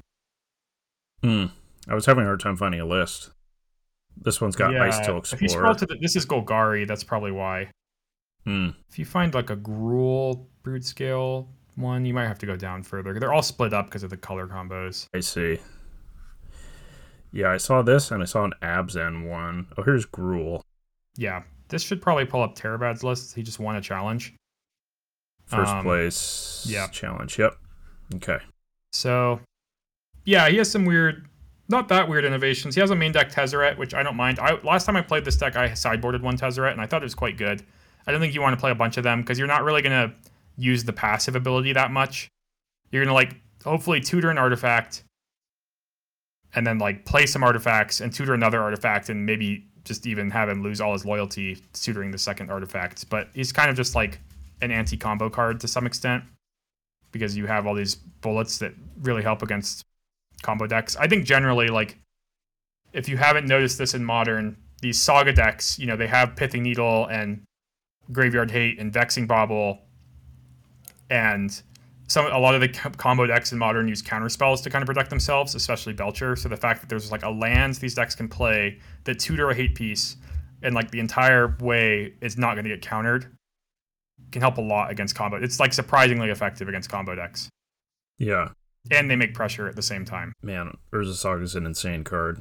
I was having a hard time finding a list. This one's got Ice-Till Explorer. If you scroll to this is Golgari, that's probably why. If you find like a Gruul Brood Scale one, you might have to go down further. They're all split up because of the color combos. I see. Yeah, I saw this and I saw an Abzan one. Oh, here's Gruul. Yeah, this should probably pull up Terabad's list. He just won a challenge. First place challenge. Yep. Okay. So, yeah, he has some not that weird innovations. He has a main deck Tezzeret, which I don't mind. Last time I played this deck, I sideboarded one Tezzeret, and I thought it was quite good. I don't think you want to play a bunch of them, because you're not really going to use the passive ability that much. You're going to, hopefully tutor an artifact, and then, play some artifacts, and tutor another artifact, and maybe just even have him lose all his loyalty tutoring the second artifact. But he's kind of just, an anti-combo card to some extent, because you have all these bullets that really help against combo decks. I think generally, if you haven't noticed this in Modern, these Saga decks, they have Pithing Needle and Graveyard Hate and Vexing Bauble, and a lot of the combo decks in Modern use counter spells to kind of protect themselves, especially Belcher. So the fact that there's a land these decks can play that tutor a hate piece and the entire way is not going to get countered can help a lot against combo. It's surprisingly effective against combo decks. Yeah. And they make pressure at the same time. Man, Urza Saga is an insane card.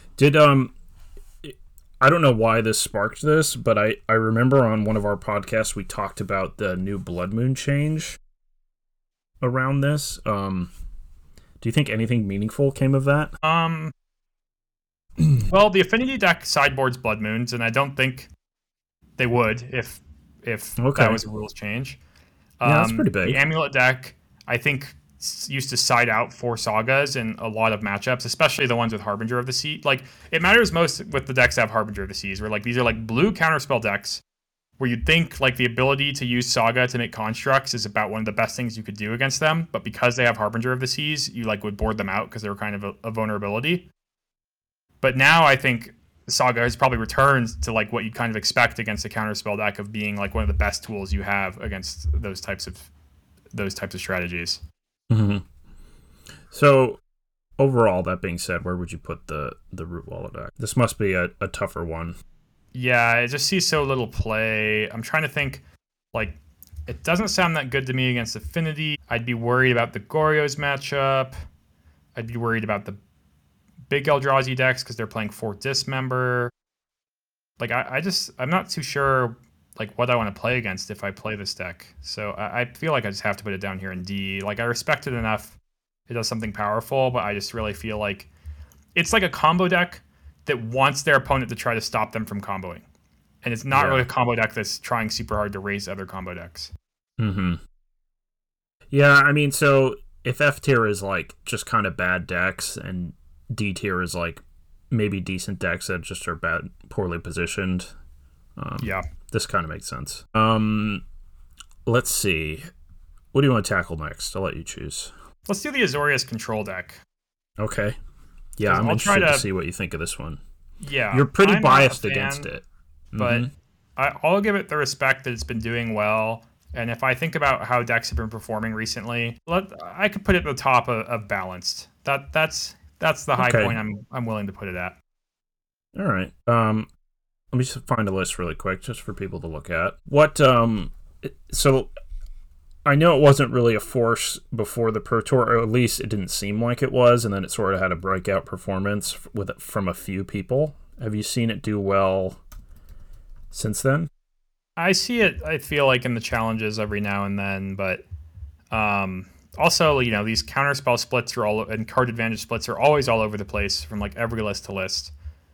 I don't know why this sparked this, but I remember on one of our podcasts we talked about the new Blood Moon change around this. Do you think anything meaningful came of that? Well, the Affinity deck sideboards Blood Moons, and I don't think they would if that was a rules change. Yeah, that's pretty big. The Amulet deck, I think, used to side out 4 Sagas in a lot of matchups, especially the ones with Harbinger of the Sea. It matters most with the decks that have Harbinger of the Seas, where these are blue counterspell decks, where you'd think the ability to use Saga to make constructs is about one of the best things you could do against them, but because they have Harbinger of the Seas, you would board them out because they were kind of a vulnerability. But now I think Saga has probably returned to like what you'd kind of expect against a counterspell deck of being like one of the best tools you have against those types of strategies. Mm-hmm. So overall, that being said, where would you put the Root Wallet deck? This must be a tougher one. Yeah, I just see so little play. I'm trying to think, like, it doesn't sound that good to me against Affinity. I'd be worried about the Goryo's matchup. I'd be worried about the big Eldrazi decks because they're playing Fort Dismember. Like, I'm not too sure, like, what I want to play against if I play this deck. So I feel like I just have to put it down here in D. Like, I respect it enough. It does something powerful, but I just really feel like it's like a combo deck that wants their opponent to try to stop them from comboing. And it's not really a combo deck that's trying super hard to race other combo decks. Mm-hmm. Yeah, I mean, so if F tier is like just kind of bad decks and D tier is like maybe decent decks that just are poorly positioned, this kind of makes sense. Let's see. What do you want to tackle next? I'll let you choose. Let's do the Azorius control deck. Okay. Yeah, I'm interested to see what you think of this one. Yeah. You're pretty biased against it. But I'll give it the respect that it's been doing well. And if I think about how decks have been performing recently, I could put it at the top of balanced. That's the high point I'm willing to put it at. All right. Let me just find a list really quick just for people to look at. So I know it wasn't really a force before the Pro Tour, or at least it didn't seem like it was, and then it sort of had a breakout performance from a few people. Have you seen it do well since then? I see it, I feel like, in the challenges every now and then, but also, these counterspell splits and card advantage splits are always all over the place from like every list to list.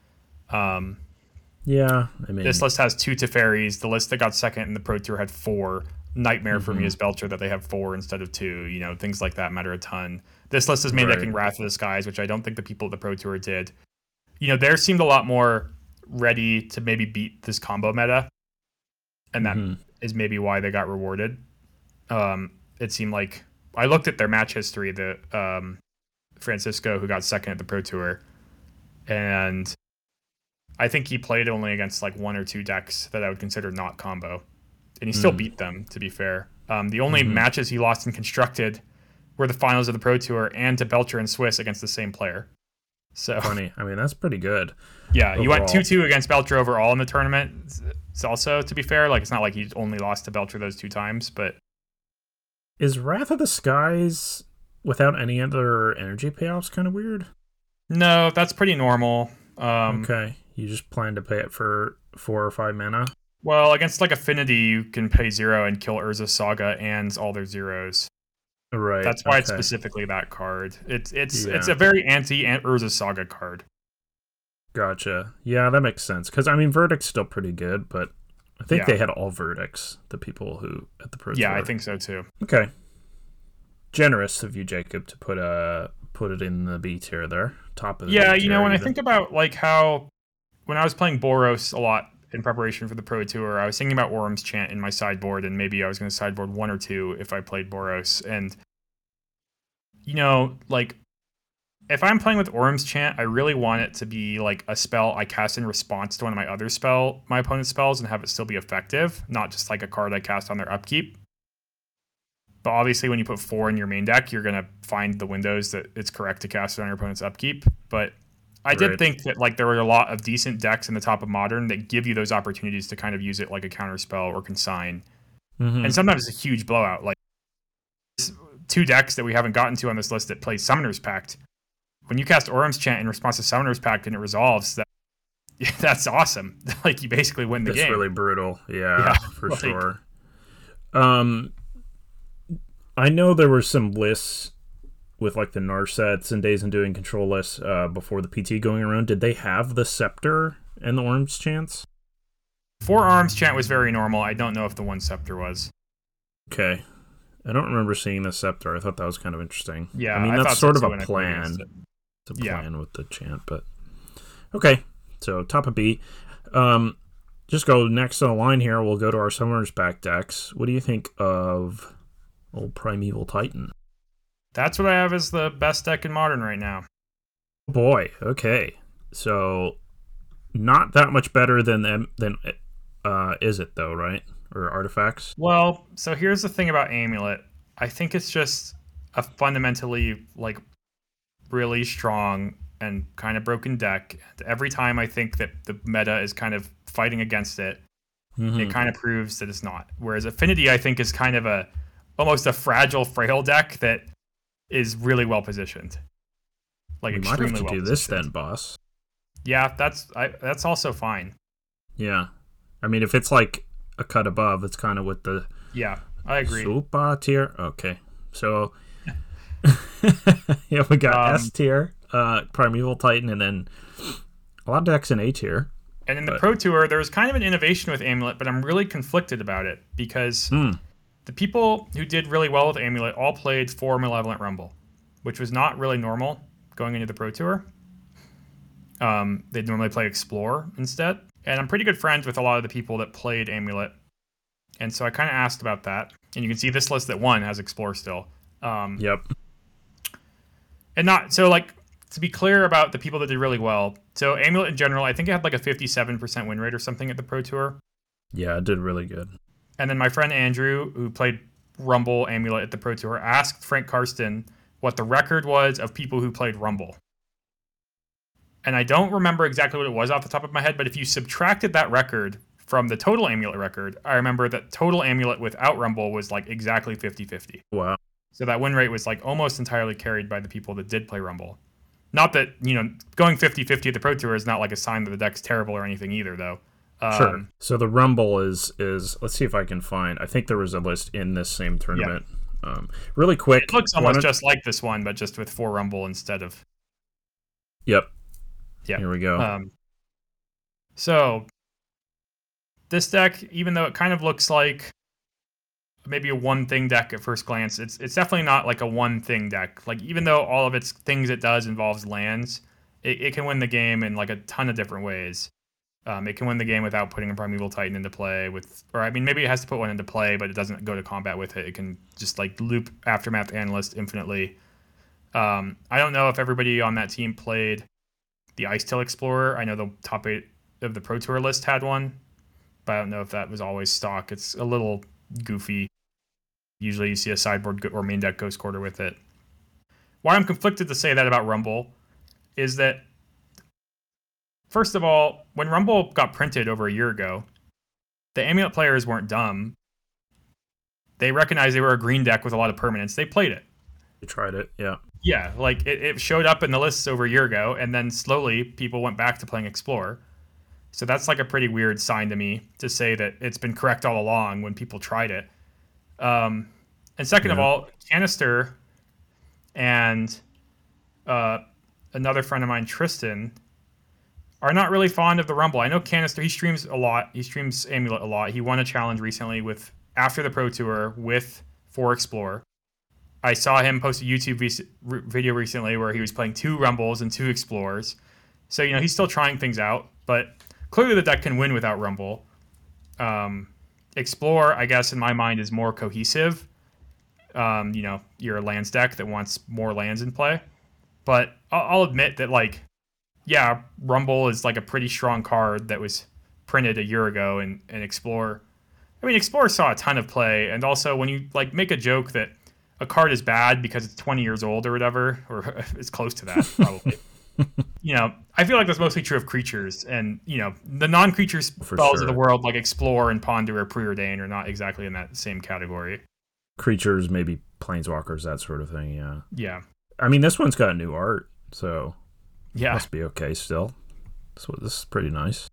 Yeah, I mean, this list has 2 Teferis. The list that got second in the Pro Tour had 4. Nightmare for me is Belcher that they have 4 instead of 2. Things like that matter a ton. This list is main decking Wrath of the Skies, which I don't think the people at the Pro Tour did. There seemed a lot more ready to maybe beat this combo meta, and that is maybe why they got rewarded. It seemed like I looked at their match history, the Francisco, who got second at the Pro Tour, and I think he played only against like 1 or 2 decks that I would consider not combo. And he still beat them, to be fair. The only matches he lost in Constructed were the finals of the Pro Tour and to Belcher and Swiss against the same player. So funny. I mean, that's pretty good. Yeah, overall. He went 2-2 against Belcher overall in the tournament. It's also, to be fair, like it's not like he only lost to Belcher those 2 times, but... Is Wrath of the Skies without any other energy payoffs kind of weird? No, that's pretty normal. Okay. You just plan to pay it for 4 or 5 mana? Well, against like Affinity, you can pay 0 and kill Urza Saga and all their zeros. Right. That's why it's specifically that card. It's a very anti-Urza Saga card. Gotcha. Yeah, that makes sense. Because, I mean, Verdict's still pretty good, but I think they had all Verdicts, the people who at the Pro Tour. Yeah, I think so too. Okay. Generous of you, Jacob, to put it in the B tier there. Top of the B tier, when I think about like how when I was playing Boros a lot in preparation for the Pro Tour, I was thinking about Orum's Chant in my sideboard, and maybe I was going to sideboard 1 or 2 if I played Boros. And, like, if I'm playing with Orum's Chant, I really want it to be, like, a spell I cast in response to one of my opponent's spells and have it still be effective, not just, like, a card I cast on their upkeep. But obviously, when you put 4 in your main deck, you're going to find the windows that it's correct to cast it on your opponent's upkeep. But I did think that like there were a lot of decent decks in the top of Modern that give you those opportunities to kind of use it like a counterspell or consign. And sometimes it's a huge blowout. Like 2 decks that we haven't gotten to on this list that play Summoner's Pact. When you cast Orum's Chant in response to Summoner's Pact and it resolves, that's awesome. Like you basically win the game. It's really brutal. Yeah, for sure. I know there were some lists with like the Narsets and Days Undoing control lists before the PT going around. Did they have the Scepter and the Orum's Chants? 4 Arms Chant was very normal. I don't know if the 1 Scepter was. Okay. I don't remember seeing the Scepter. I thought that was kind of interesting. Yeah, I mean, that's sort of a plan. It's a plan with the chant, but... Okay, so top of B. Just go next on the line here. We'll go to our Summoner's Pact decks. What do you think of old Primeval Titan? That's what I have as the best deck in Modern right now. Oh boy, okay. So not that much better than them than is it though, right? Or artifacts? Well, so here's the thing about Amulet. I think it's just a fundamentally like really strong and kind of broken deck. Every time I think that the meta is kind of fighting against it, it kind of proves that it's not. Whereas Affinity, I think, is kind of almost a fragile, frail deck that is really well positioned. Like We might extremely have to well do this positioned. then, boss. Yeah, that's also fine. Yeah. I mean, if it's like a cut above, it's kind of with the Yeah, I agree. super tier. Okay. So, yeah, we got S tier, Primeval Titan, and then a lot of decks in A tier. And in the Pro Tour, there was kind of an innovation with Amulet, but I'm really conflicted about it because the people who did really well with Amulet all played 4 Malevolent Rumble, which was not really normal going into the Pro Tour. They'd normally play Explore instead. And I'm pretty good friends with a lot of the people that played Amulet. And so I kind of asked about that. And you can see this list that won has Explore still. Yep. And not, so like, to be clear about the people that did really well. So Amulet in general, I think it had like a 57% win rate or something at the Pro Tour. Yeah, it did really good. And then my friend Andrew, who played Rumble Amulet at the Pro Tour, asked Frank Karsten what the record was of people who played Rumble. And I don't remember exactly what it was off the top of my head, but if you subtracted that record from the total Amulet record, I remember that total Amulet without Rumble was like exactly 50-50. Wow. So that win rate was like almost entirely carried by the people that did play Rumble. Not that, going 50-50 at the Pro Tour is not like a sign that the deck's terrible or anything either, though. Sure. So the Rumble is let's see if I can find. I think there was a list in this same tournament. Yeah. Really quick. It looks almost just like this one, but just with 4 Rumble instead of. Yep. Yeah. Here we go. So this deck, even though it kind of looks like maybe a one thing deck at first glance, it's definitely not like a one thing deck. Like even though all of its things it does involves lands, it can win the game in like a ton of different ways. It can win the game without putting a Primeval Titan into play maybe it has to put one into play, but it doesn't go to combat with it. It can just like loop Aftermath Analyst infinitely. I don't know if everybody on that team played the Icetail Explorer. I know the top 8 of the Pro Tour list had one, but I don't know if that was always stock. It's a little goofy. Usually you see a sideboard or main deck Ghost Quarter with it. Why I'm conflicted to say that about Rumble is that, first of all, when Rumble got printed over a year ago, the Amulet players weren't dumb. They recognized they were a green deck with a lot of permanents. They played it. They tried it, yeah. Yeah, like it showed up in the lists over a year ago, and then slowly people went back to playing Explorer. So that's like a pretty weird sign to me to say that it's been correct all along when people tried it. And second of all, Canister and another friend of mine, Tristan, are not really fond of the Rumble. I know Canister, he streams a lot. He streams Amulet a lot. He won a challenge recently after the Pro Tour for Explorer. I saw him post a YouTube video recently where he was playing 2 Rumbles and 2 Explorers. So, he's still trying things out, but clearly the deck can win without Rumble. Explore, I guess, in my mind, is more cohesive. You're a lands deck that wants more lands in play. But I'll admit that, Rumble is like a pretty strong card that was printed a year ago in Explore. I mean, Explore saw a ton of play, and also when you make a joke that a card is bad because it's 20 years old or whatever, or it's close to that, probably. I feel like that's mostly true of creatures, and the non-creature spells of the world like Explore and Ponder or Preordain are not exactly in that same category. Creatures, maybe Planeswalkers, that sort of thing. Yeah. Yeah. I mean, this one's got new art, so yeah, must be okay still. So this is pretty nice.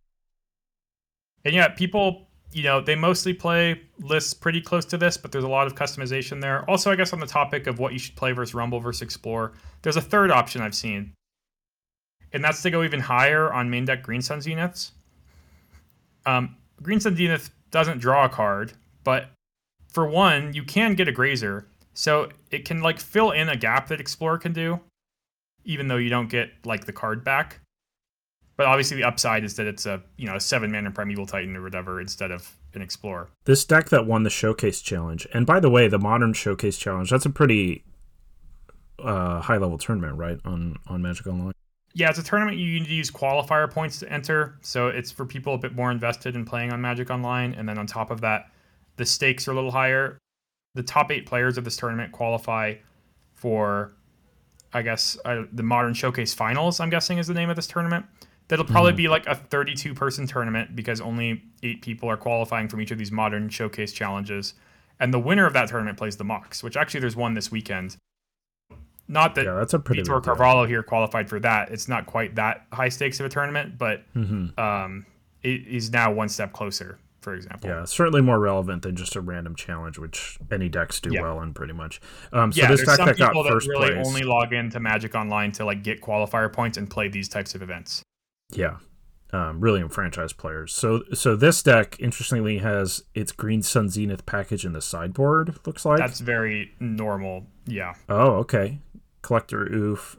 And yeah, people, they mostly play lists pretty close to this, but there's a lot of customization there. Also, I guess on the topic of what you should play versus Rumble versus Explore, there's a third option I've seen. And that's to go even higher on main deck Green Sun Zeniths. Green Sun Zenith doesn't draw a card, but for one, you can get a Grazer. So it can fill in a gap that Explorer can do, even though you don't get the card back. But obviously the upside is that it's a 7-mana Primeval Titan or whatever instead of an Explorer. This deck that won the Showcase Challenge, and by the way, the Modern Showcase Challenge, that's a pretty high-level tournament, right, on Magic Online? Yeah, it's a tournament you need to use qualifier points to enter, so it's for people a bit more invested in playing on Magic Online. And then on top of that, the stakes are a little higher. The top 8 players of this tournament qualify for, I guess, the Modern Showcase Finals, I'm guessing is the name of this tournament. That'll probably be like a 32-person tournament because only 8 people are qualifying from each of these Modern Showcase challenges. And the winner of that tournament plays the Mox, which actually there's one this weekend. Not that that's a pretty Vitor Carvalho here qualified for that. It's not quite that high stakes of a tournament, but it is now one step closer, for example. Yeah, certainly more relevant than just a random challenge, which any decks do well in pretty much. So yeah, this there's deck some that people got that first really place, only log into Magic Online to like get qualifier points and play these types of events. Yeah. Really franchise players. So this deck, interestingly, has its Green Sun Zenith package in the sideboard, looks like. That's very normal, yeah. Oh, okay. Collector Oof,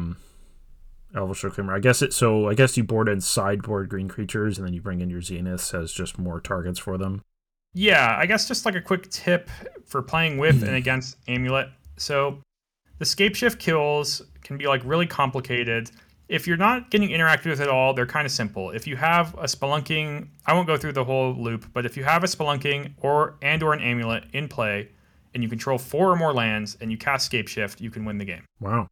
Elvish Reclaimer. I guess you board in sideboard green creatures, and then you bring in your Zeniths as just more targets for them. Yeah, I guess just like a quick tip for playing with and against Amulet. So the Scapeshift kills can be like really complicated. If you're not getting interacted with at all, they're kind of simple. If you have a Spelunking, I won't go through the whole loop, but if you have a Spelunking or an Amulet in play, and you control 4 or more lands, and you cast Scapeshift, you can win the game. Wow.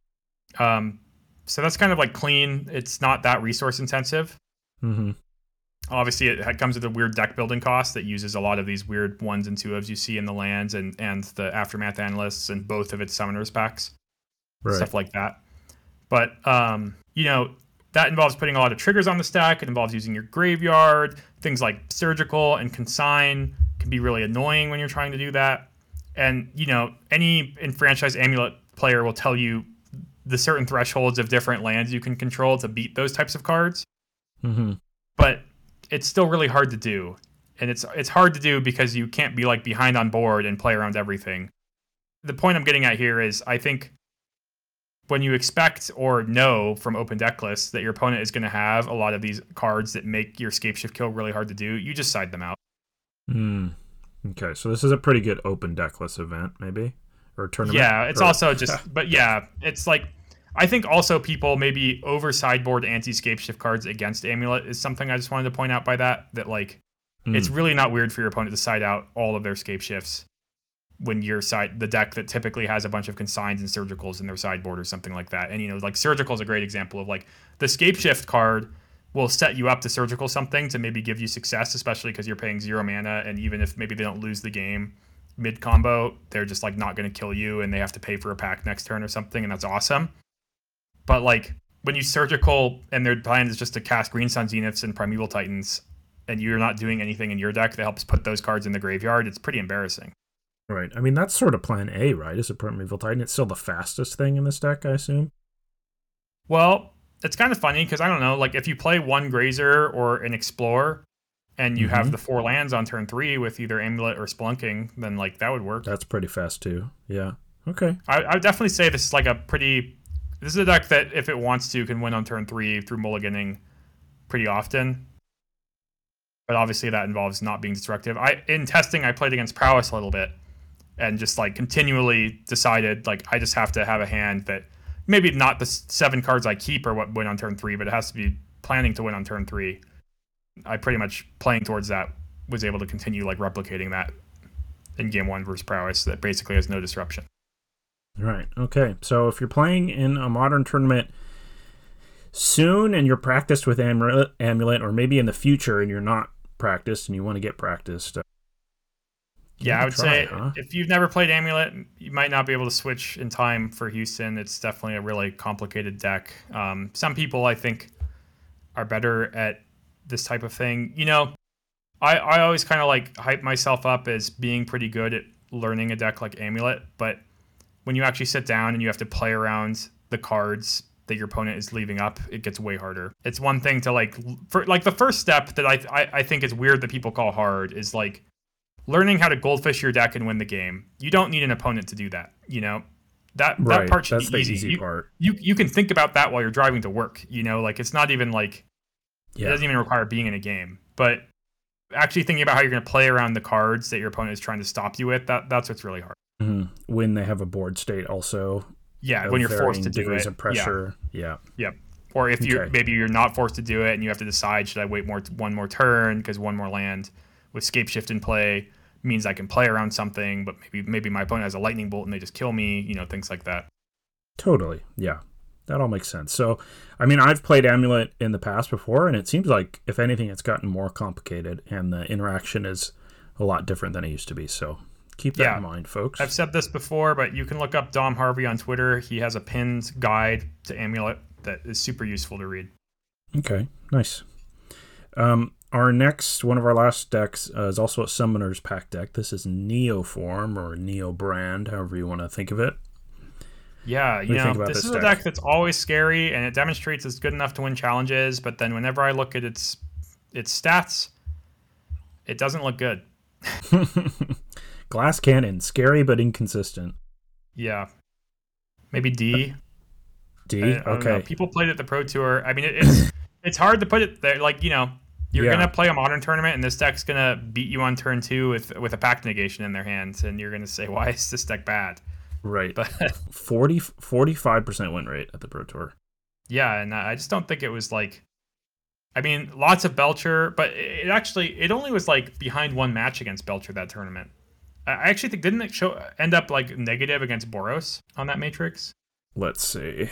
So that's kind of like clean. It's not that resource intensive. Mm-hmm. Obviously, it comes with a weird deck building cost that uses a lot of these weird 1s and 2s you see in the lands and the Aftermath Analysts and both of its Summoners packs, stuff like that. But that involves putting a lot of triggers on the stack. It involves using your graveyard. Things like Surgical and Consign can be really annoying when you're trying to do that. And, any enfranchised Amulet player will tell you the certain thresholds of different lands you can control to beat those types of cards. Mm-hmm. But it's still really hard to do. And it's hard to do because you can't be like behind on board and play around everything. The point I'm getting at here is I think when you expect or know from open deck lists that your opponent is going to have a lot of these cards that make your Scapeshift kill really hard to do, you just side them out. Okay, so this is a pretty good open deck list event, maybe? Or tournament? Yeah, it's also just... But yeah, it's like... I think also people maybe over sideboard anti-Scapeshift cards against Amulet is something I just wanted to point out by that like, it's really not weird for your opponent to side out all of their Scapeshifts when you're the deck that typically has a bunch of Consigns and Surgicals in their sideboard or something like that. And, like, Surgical is a great example of, like, the Scapeshift card will set you up to Surgical something to maybe give you success, especially because you're paying 0 mana, and even if maybe they don't lose the game mid-combo, they're just, like, not going to kill you, and they have to pay for a pack next turn or something, and that's awesome. But, like, when you Surgical and their plan is just to cast Green Sun Zeniths and Primeval Titans, and you're not doing anything in your deck that helps put those cards in the graveyard, it's pretty embarrassing. Right. I mean, that's sort of plan A, right? Is a Primeval Titan. It's still the fastest thing in this deck, I assume. Well, it's kind of funny because, I don't know, like, if you play one Grazer or an Explorer and you have the 4 lands on turn 3 with either Amulet or Spelunking, then, like, that would work. That's pretty fast, too. Yeah. Okay. I would definitely say this is, like, this is a deck that, if it wants to, can win on turn 3 through mulliganing pretty often. But obviously that involves not being destructive. In testing, I played against Prowess a little bit and just, like, continually decided, like, I just have to have a hand that maybe not the 7 cards I keep are what win on turn 3, but it has to be planning to win on turn 3. I pretty much, playing towards that, was able to continue, like, replicating that in game 1 versus Prowess that basically has no disruption. Right. Okay. So if you're playing in a Modern tournament soon and you're practiced with Amulet, or maybe in the future and you're not practiced and you want to get practiced, I would say if you've never played Amulet, you might not be able to switch in time for Houston. It's definitely a really complicated deck. Some people, I think, are better at this type of thing. I always kind of like hype myself up as being pretty good at learning a deck like Amulet, but when you actually sit down and you have to play around the cards that your opponent is leaving up, it gets way harder. It's one thing to the first step that I think is weird that people call hard is like learning how to goldfish your deck and win the game. You don't need an opponent to do that. That part should be easy. Easy part. You can think about that while you're driving to work. Like it's not even like it doesn't even require being in a game. But actually thinking about how you're going to play around the cards that your opponent is trying to stop you with, that's what's really hard. Mm-hmm. When they have a board state also. Yeah, when you're forced to do it. Degrees of pressure. Yeah. Yep. Or if Okay. maybe you're not forced to do it and you have to decide, should I wait one more turn because one more land with Scape Shift in play means I can play around something, but maybe my opponent has a lightning bolt and they just kill me, things like that. Totally. Yeah. That all makes sense. So, I mean, I've played Amulet in the past before, and it seems like, if anything, it's gotten more complicated, and the interaction is a lot different than it used to be. So, keep that in mind, folks. I've said this before, but you can look up Dom Harvey on Twitter. He has a pinned guide to Amulet that is super useful to read. Okay, nice. One of our last decks is also a Summoner's Pack deck. This is Neoform, or Neobrand, however you want to think of it. Yeah, this is a deck that's always scary, and it demonstrates it's good enough to win challenges, but then whenever I look at its stats, it doesn't look good. Glass Cannon, scary but inconsistent. Yeah. Maybe D. D? I don't know. People played it at the Pro Tour. I mean, it's hard to put it there. Like, you're going to play a Modern tournament, and this deck's going to beat you on turn 2 with a Pact Negation in their hands, and you're going to say, why is this deck bad? Right. But 45% win rate at the Pro Tour. Yeah, and I just don't think it was like... I mean, lots of Belcher, but it only was like behind one match against Belcher that tournament. I actually think, didn't it end up like negative against Boros on that matrix? Let's see.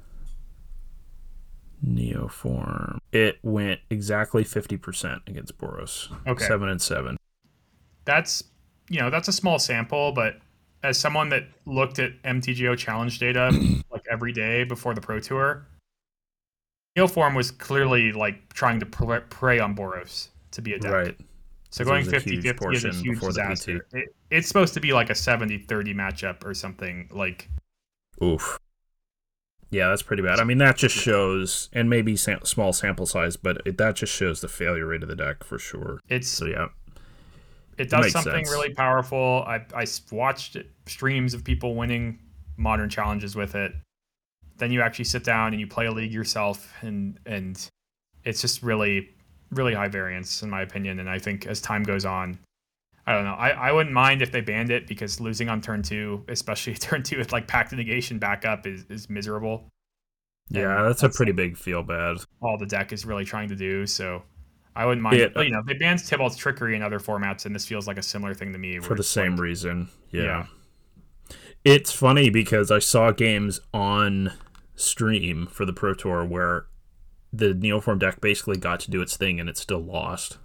Neoform. It went exactly 50% against Boros. Okay. 7-7. That's a small sample, but as someone that looked at MTGO challenge data like every day before the Pro Tour, Neoform was clearly like trying to prey on Boros to be a deck. Right. So going 50-50 is a huge disaster. It's supposed to be like a 70-30 matchup or something like. Oof. Yeah, that's pretty bad. I mean, that just shows, and maybe small sample size, but that just shows the failure rate of the deck for sure. It does something really powerful. I watched streams of people winning Modern challenges with it. Then you actually sit down and you play a league yourself, and it's just really, really high variance in my opinion. And I think as time goes on, I don't know. I wouldn't mind if they banned it, because losing on turn 2, especially turn 2 with like Pact Negation backup, is miserable. Yeah, that's a pretty big feel bad. All the deck is really trying to do, so I wouldn't mind. But, they banned Tybalt's Trickery in other formats, and this feels like a similar thing to me. For the same reason, yeah. It's funny because I saw games on stream for the Pro Tour where the Neoform deck basically got to do its thing and it still lost.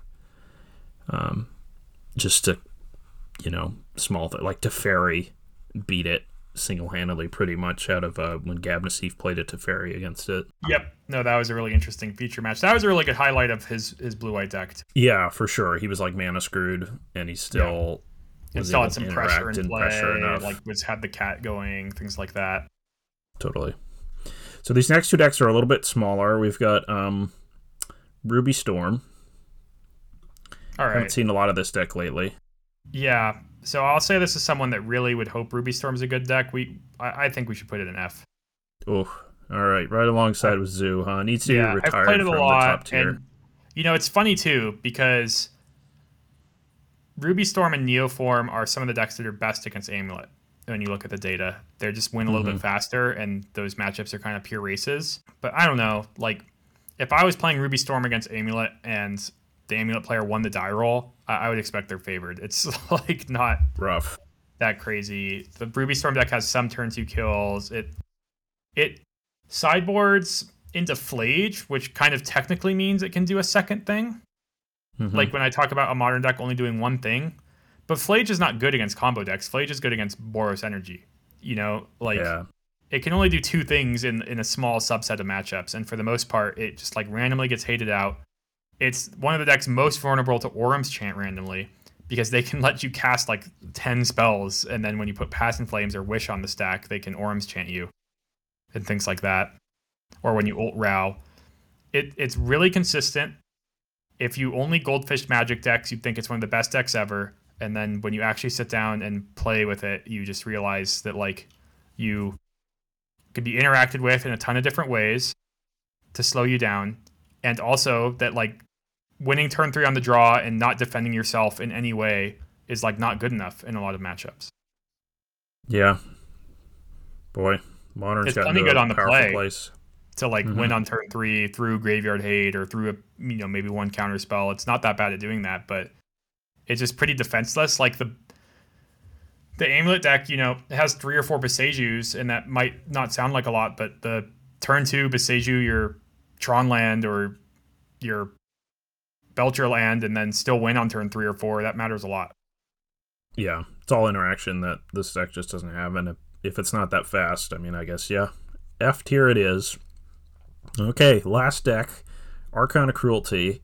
Just to, small thing, like Teferi beat it single-handedly pretty much out of when Gab Nassif played a Teferi against it. Yep. No, that was a really interesting feature match. That was a really good highlight of his blue-white deck. Yeah, for sure. He was like mana screwed, and he still was able had some to pressure in play, pressure enough. like had the cat going, things like that. Totally. So these next two decks are a little bit smaller. We've got Ruby Storm. All right. I haven't seen a lot of this deck lately. Yeah. So I'll say this is someone that really would hope Ruby Storm's a good deck. I think we should put it in F. Oh, all right. Right alongside with Zoo, huh? Needs to be retired I've played it from a lot, the top tier. And, it's funny, too, because Ruby Storm and Neoform are some of the decks that are best against Amulet. When you look at the data, they just win a little bit faster, and those matchups are kind of pure races. But I don't know. Like, if I was playing Ruby Storm against Amulet and the Amulet player won the die roll, I would expect they're favored. It's like not rough, that crazy. The Ruby Storm deck has some turn 2 kills. It sideboards into Flage, which kind of technically means it can do a second thing. Like when I talk about a Modern deck only doing one thing. But Flage is not good against combo decks. Flage is good against Boros Energy. It can only do two things in a small subset of matchups, and for the most part, it just like randomly gets hated out. It's one of the decks most vulnerable to Orum's Chant randomly, because they can let you cast like 10 spells, and then when you put Pass in Flames or Wish on the stack, they can Orum's Chant you, and things like that. Or when you ult Rao. It's really consistent. If you only Goldfish Magic decks, you'd think it's one of the best decks ever. And then when you actually sit down and play with it, you just realize that like you could be interacted with in a ton of different ways to slow you down. And also that like winning turn 3 on the draw and not defending yourself in any way is like not good enough in a lot of matchups. Yeah. Boy, Modern's got plenty good on the play. Place. to like win on turn 3 through Graveyard Hate or through maybe one counter spell. It's not that bad at doing that, but it's just pretty defenseless. Like the Amulet deck, it has 3 or 4 Boseijus, and that might not sound like a lot, but the turn 2 Boseiju your Tron land or your Belcher land and then still win on turn 3 or 4, that matters a lot. Yeah, it's all interaction that this deck just doesn't have, and if it's not that fast, I mean, I guess, yeah, F tier it is. Okay, last deck, Archon of Cruelty.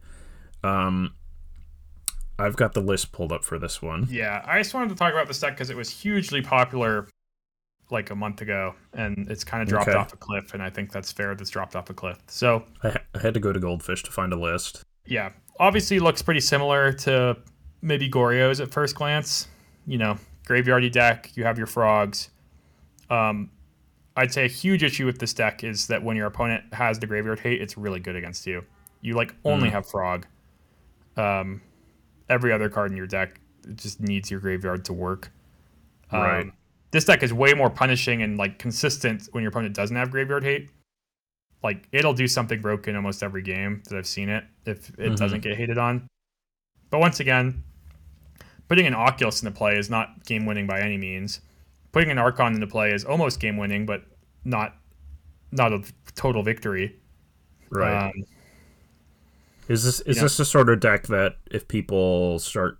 I've got the list pulled up for this one. Yeah, I just wanted to talk about this deck because it was hugely popular like a month ago, and it's kind of dropped off a cliff, and I think that's fair. That's dropped off a cliff. So I had to go to Goldfish to find a list. Yeah, obviously looks pretty similar to maybe Goryo's at first glance. Graveyardy deck, you have your frogs. I'd say a huge issue with this deck is that when your opponent has the Graveyard Hate, it's really good against you. You only have frog. Every other card in your deck just needs your graveyard to work. Right. This deck is way more punishing and consistent when your opponent doesn't have Graveyard Hate. It'll do something broken almost every game that I've seen it if it doesn't get hated on. But once again, putting an Oculus into play is not game winning by any means. Putting an Archon into play is almost game winning, but not a total victory. Right. Is this the sort of deck that if people start,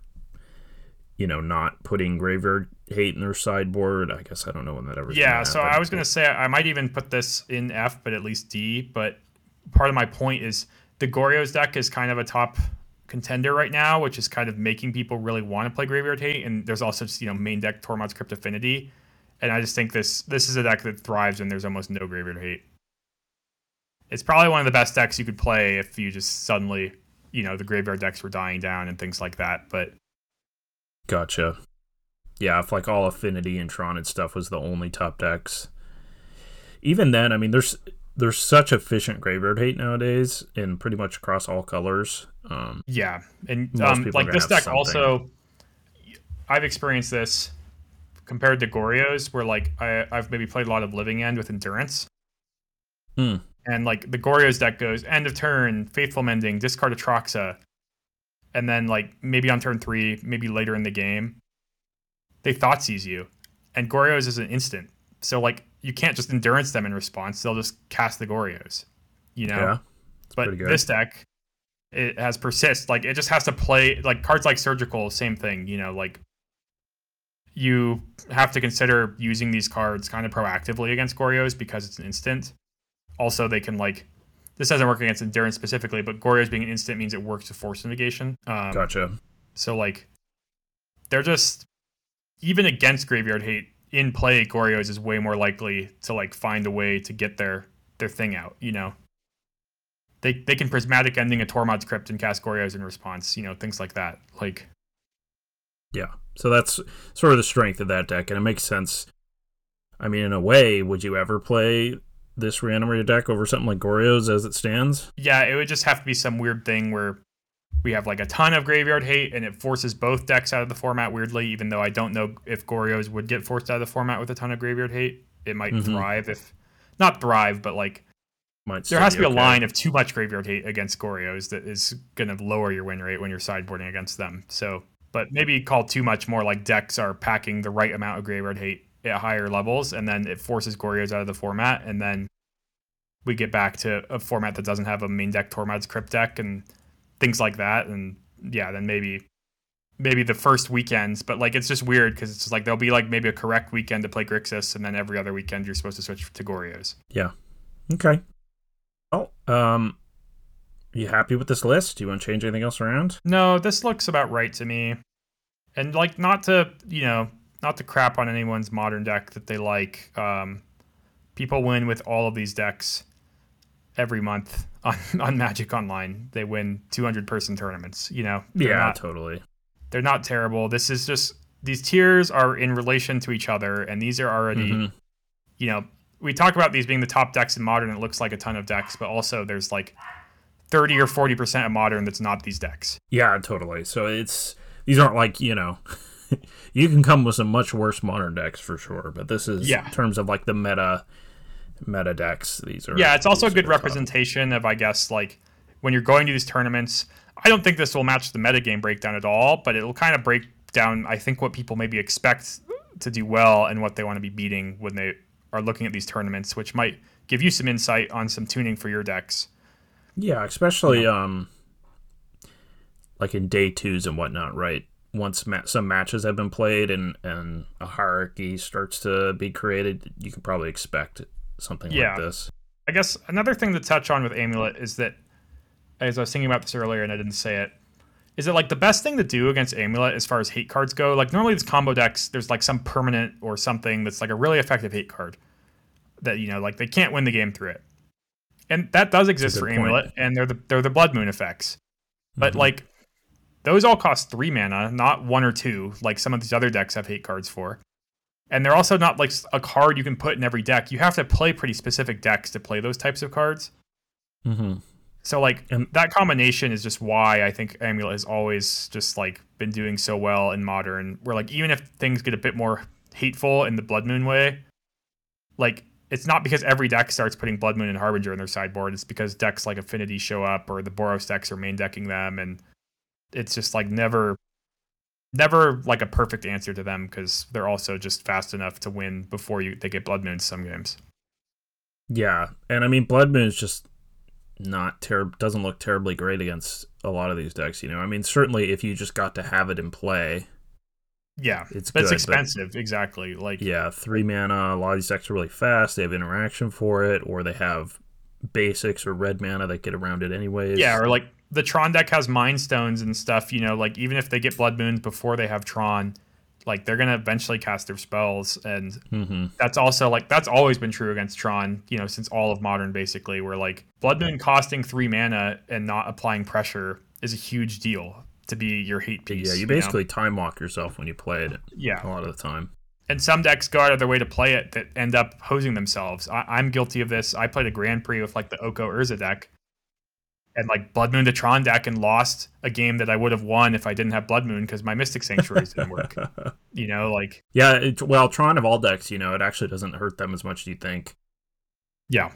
not putting Graveyard Hate in their sideboard, I guess I don't know when that ever. Yeah, so I was going to say I might even put this in F, but at least D. But part of my point is the Goryo's deck is kind of a top contender right now, which is kind of making people really want to play Graveyard Hate. And there's also just, main deck Tormod's Crypt Affinity. And I just think this is a deck that thrives when there's almost no Graveyard Hate. It's probably one of the best decks you could play if you just suddenly, the graveyard decks were dying down and things like that. But gotcha. Yeah, if all Affinity and Tron and stuff was the only top decks. Even then, I mean, there's such efficient Graveyard Hate nowadays in pretty much across all colors. Yeah, and this deck also, I've experienced this compared to Goryo's, where I've maybe played a lot of Living End with Endurance. And the Goryo's deck goes end of turn, Faithful Mending, discard Atraxa, and then maybe on turn 3, maybe later in the game, they Thoughtseize you, and Goryo's is an instant. So you can't just Endurance them in response; they'll just cast the Goryo's. Yeah, but this deck, it has Persist. It just has to play cards like Surgical, same thing. You have to consider using these cards kind of proactively against Goryo's because it's an instant. Also, they can this doesn't work against Endurance specifically, but Goryo's being an instant means it works to Force Negation. Gotcha. So they're just, even against Graveyard Hate in play, Goryo's is way more likely to find a way to get their thing out. They can Prismatic Ending a Tormod's Crypt and cast Goryo's in response. Things like that. Yeah. So that's sort of the strength of that deck, and it makes sense. I mean, in a way, would you ever play this Reanimator deck over something like Goryo's as it stands? Yeah, it would just have to be some weird thing where we have a ton of Graveyard Hate and it forces both decks out of the format weirdly, even though I don't know if Goryo's would get forced out of the format with a ton of Graveyard Hate. It might thrive not thrive, but there has to be a line of too much Graveyard Hate against Goryo's that is going to lower your win rate when you're sideboarding against them. So, but maybe call too much more decks are packing the right amount of Graveyard Hate at higher levels, and then it forces Goryo's out of the format, and then we get back to a format that doesn't have a main deck Tormod's Crypt deck and things like that. And yeah, then maybe the first weekends, but it's just weird because it's just there'll be maybe a correct weekend to play Grixis, and then every other weekend you're supposed to switch to Goryo's. Yeah. Okay. Well, you happy with this list? Do you want to change anything else around? No, this looks about right to me. And not to crap on anyone's Modern deck that they like. People win with all of these decks every month on Magic Online. They win 200-person tournaments. Totally. They're not terrible. This is just, these tiers are in relation to each other, and these are already, we talk about these being the top decks in Modern. It looks like a ton of decks, but also there's 30 or 40% of Modern that's not these decks. Yeah, totally. So these aren't you can come with some much worse Modern decks for sure, but this is in terms of the meta. meta decks. These are it's also a good super tough. representation of, I guess, like when you're going to these tournaments. I don't think this will match the metagame breakdown at all, but it'll kind of break down, I think, what people maybe expect to do well and what they want to be beating when they are looking at these tournaments, which might give you some insight on some tuning for your decks. Yeah, especially like in day twos and whatnot, right? Once some matches have been played and a hierarchy starts to be created, you can probably expect something like this. I guess another thing to touch on with Amulet is that, as I was thinking about this earlier and I didn't say it, is that like the best thing to do against Amulet as far as hate cards go, like normally these combo decks, there's like some permanent or something that's like a really effective hate card that, you know, like they can't win the game through it. And that does exist for Amulet, and they're the Blood Moon effects. But like those all cost 3 mana, not 1 or 2, like some of these other decks have hate cards for. And they're also not like a card you can put in every deck. You have to play pretty specific decks to play those types of cards. So like that combination is just why I think Amulet has always just like been doing so well in Modern, where like even if things get a bit more hateful in the Blood Moon way, like it's not because every deck starts putting Blood Moon and Harbinger in their sideboard. It's because decks like Affinity show up, or the Boros decks are main decking them, and it's just like never like a perfect answer to them because they're also just fast enough to win before they get Blood Moon some games. Yeah, and I mean Blood Moon is just doesn't look terribly great against a lot of these decks, you know. I mean, certainly if you just got to have it in play, it's good, expensive. Exactly. Like 3 mana. A lot of these decks are really fast. They have interaction for it, or they have basics or red mana that get around it anyways. Yeah, or like the Tron deck has Mind Stones and stuff, you know, like even if they get Blood Moons before they have Tron, like they're going to eventually cast their spells. And that's also like, that's always been true against Tron, you know, since all of Modern basically, where like Blood Moon costing 3 mana and not applying pressure is a huge deal to be your hate piece. Yeah, you basically time walk yourself when you play it. Yeah. A lot of the time. And some decks go out of their way to play it that end up hosing themselves. I'm guilty of this. I played a Grand Prix with like the Oko Urza deck and like Blood Moon to Tron deck and lost a game that I would have won if I didn't have Blood Moon because my Mystic Sanctuaries didn't work. You know, like... Yeah, well, Tron of all decks, you know, it actually doesn't hurt them as much as you think. Yeah.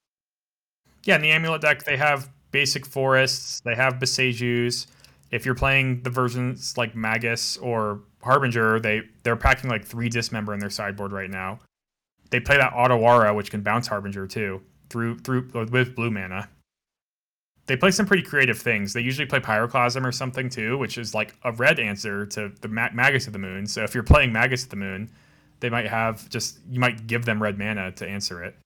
Yeah, in the Amulet deck, they have basic forests, they have Besejus. If you're playing the versions like Magus or Harbinger, they're packing like 3 Dismember in their sideboard right now. They play that Otawara, which can bounce Harbinger too, through with blue mana. They play some pretty creative things. They usually play Pyroclasm or something too, which is like a red answer to the Magus of the Moon. So if you're playing Magus of the Moon, they might have you might give them red mana to answer it.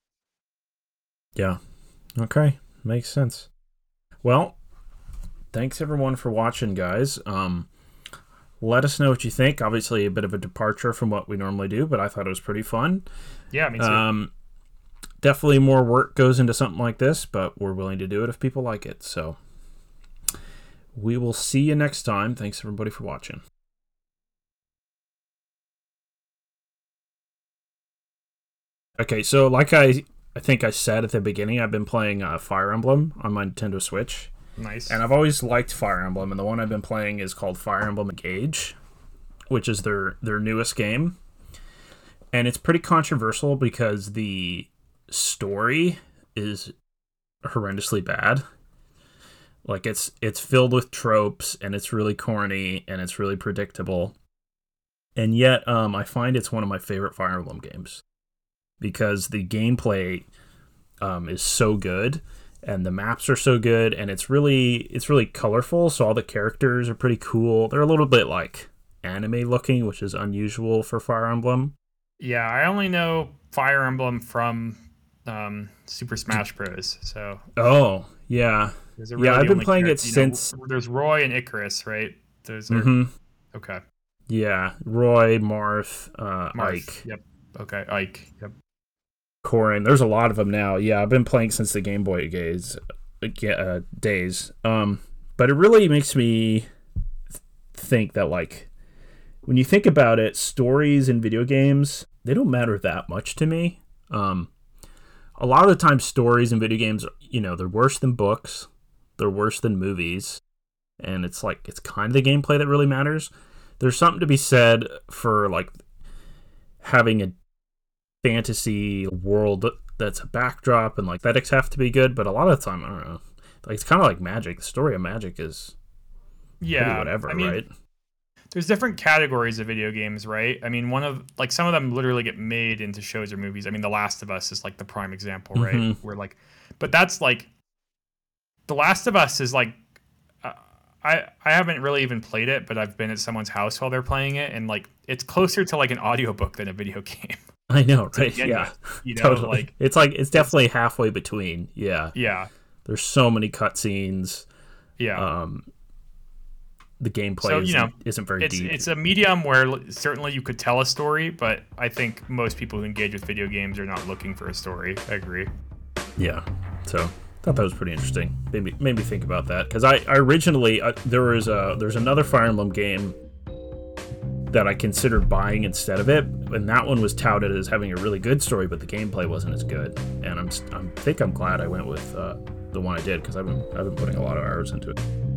Yeah. Okay. Makes sense. Well, thanks everyone for watching, guys. Let us know what you think. Obviously a bit of a departure from what we normally do, but I thought it was pretty fun. Yeah, me too. Definitely more work goes into something like this, but we're willing to do it if people like it. So we will see you next time. Thanks everybody for watching. Okay, so like I think I said at the beginning, I've been playing Fire Emblem on my Nintendo Switch. Nice. And I've always liked Fire Emblem, and the one I've been playing is called Fire Emblem Engage, which is their newest game. And it's pretty controversial because the story is horrendously bad. Like it's filled with tropes, and it's really corny, and it's really predictable. And yet, I find it's one of my favorite Fire Emblem games because the gameplay is so good, and the maps are so good, and it's really colorful. So all the characters are pretty cool. They're a little bit like anime looking, which is unusual for Fire Emblem. Yeah, I only know Fire Emblem from Super Smash Bros. So. Oh yeah, really I've been playing it since. There's Roy and Icarus, right? Those are okay. Yeah, Roy, Marth, Ike. Yep. Okay, Ike. Yep. Corrin. There's a lot of them now. Yeah, I've been playing since the Game Boy days. But it really makes me think that, like, when you think about it, stories in video games, they don't matter that much to me. A lot of the time, stories in video games, you know, they're worse than books. They're worse than movies. And it's like, it's kind of the gameplay that really matters. There's something to be said for, like, having a fantasy world that's a backdrop, and like aesthetics have to be good. But a lot of the time, I don't know. Like it's kind of like Magic. The story of Magic is pretty whatever, right? There's different categories of video games, right? I mean, some of them literally get made into shows or movies. I mean, The Last of Us is like the prime example, right? Mm-hmm. Where like, but that's like, The Last of Us is like, I haven't really even played it, but I've been at someone's house while they're playing it, and like it's closer to like an audiobook than a video game. I know, right? Yeah, you know, totally. It's definitely halfway between. Yeah, yeah. There's so many cutscenes. Yeah. The gameplay isn't very deep. It's a medium where certainly you could tell a story, but I think most people who engage with video games are not looking for a story. I agree. Yeah. So thought that was pretty interesting. Made me think about that, because I originally there's another Fire Emblem game that I considered buying instead of it, and that one was touted as having a really good story, but the gameplay wasn't as good. And I'm glad I went with the one I did, because I've been putting a lot of hours into it.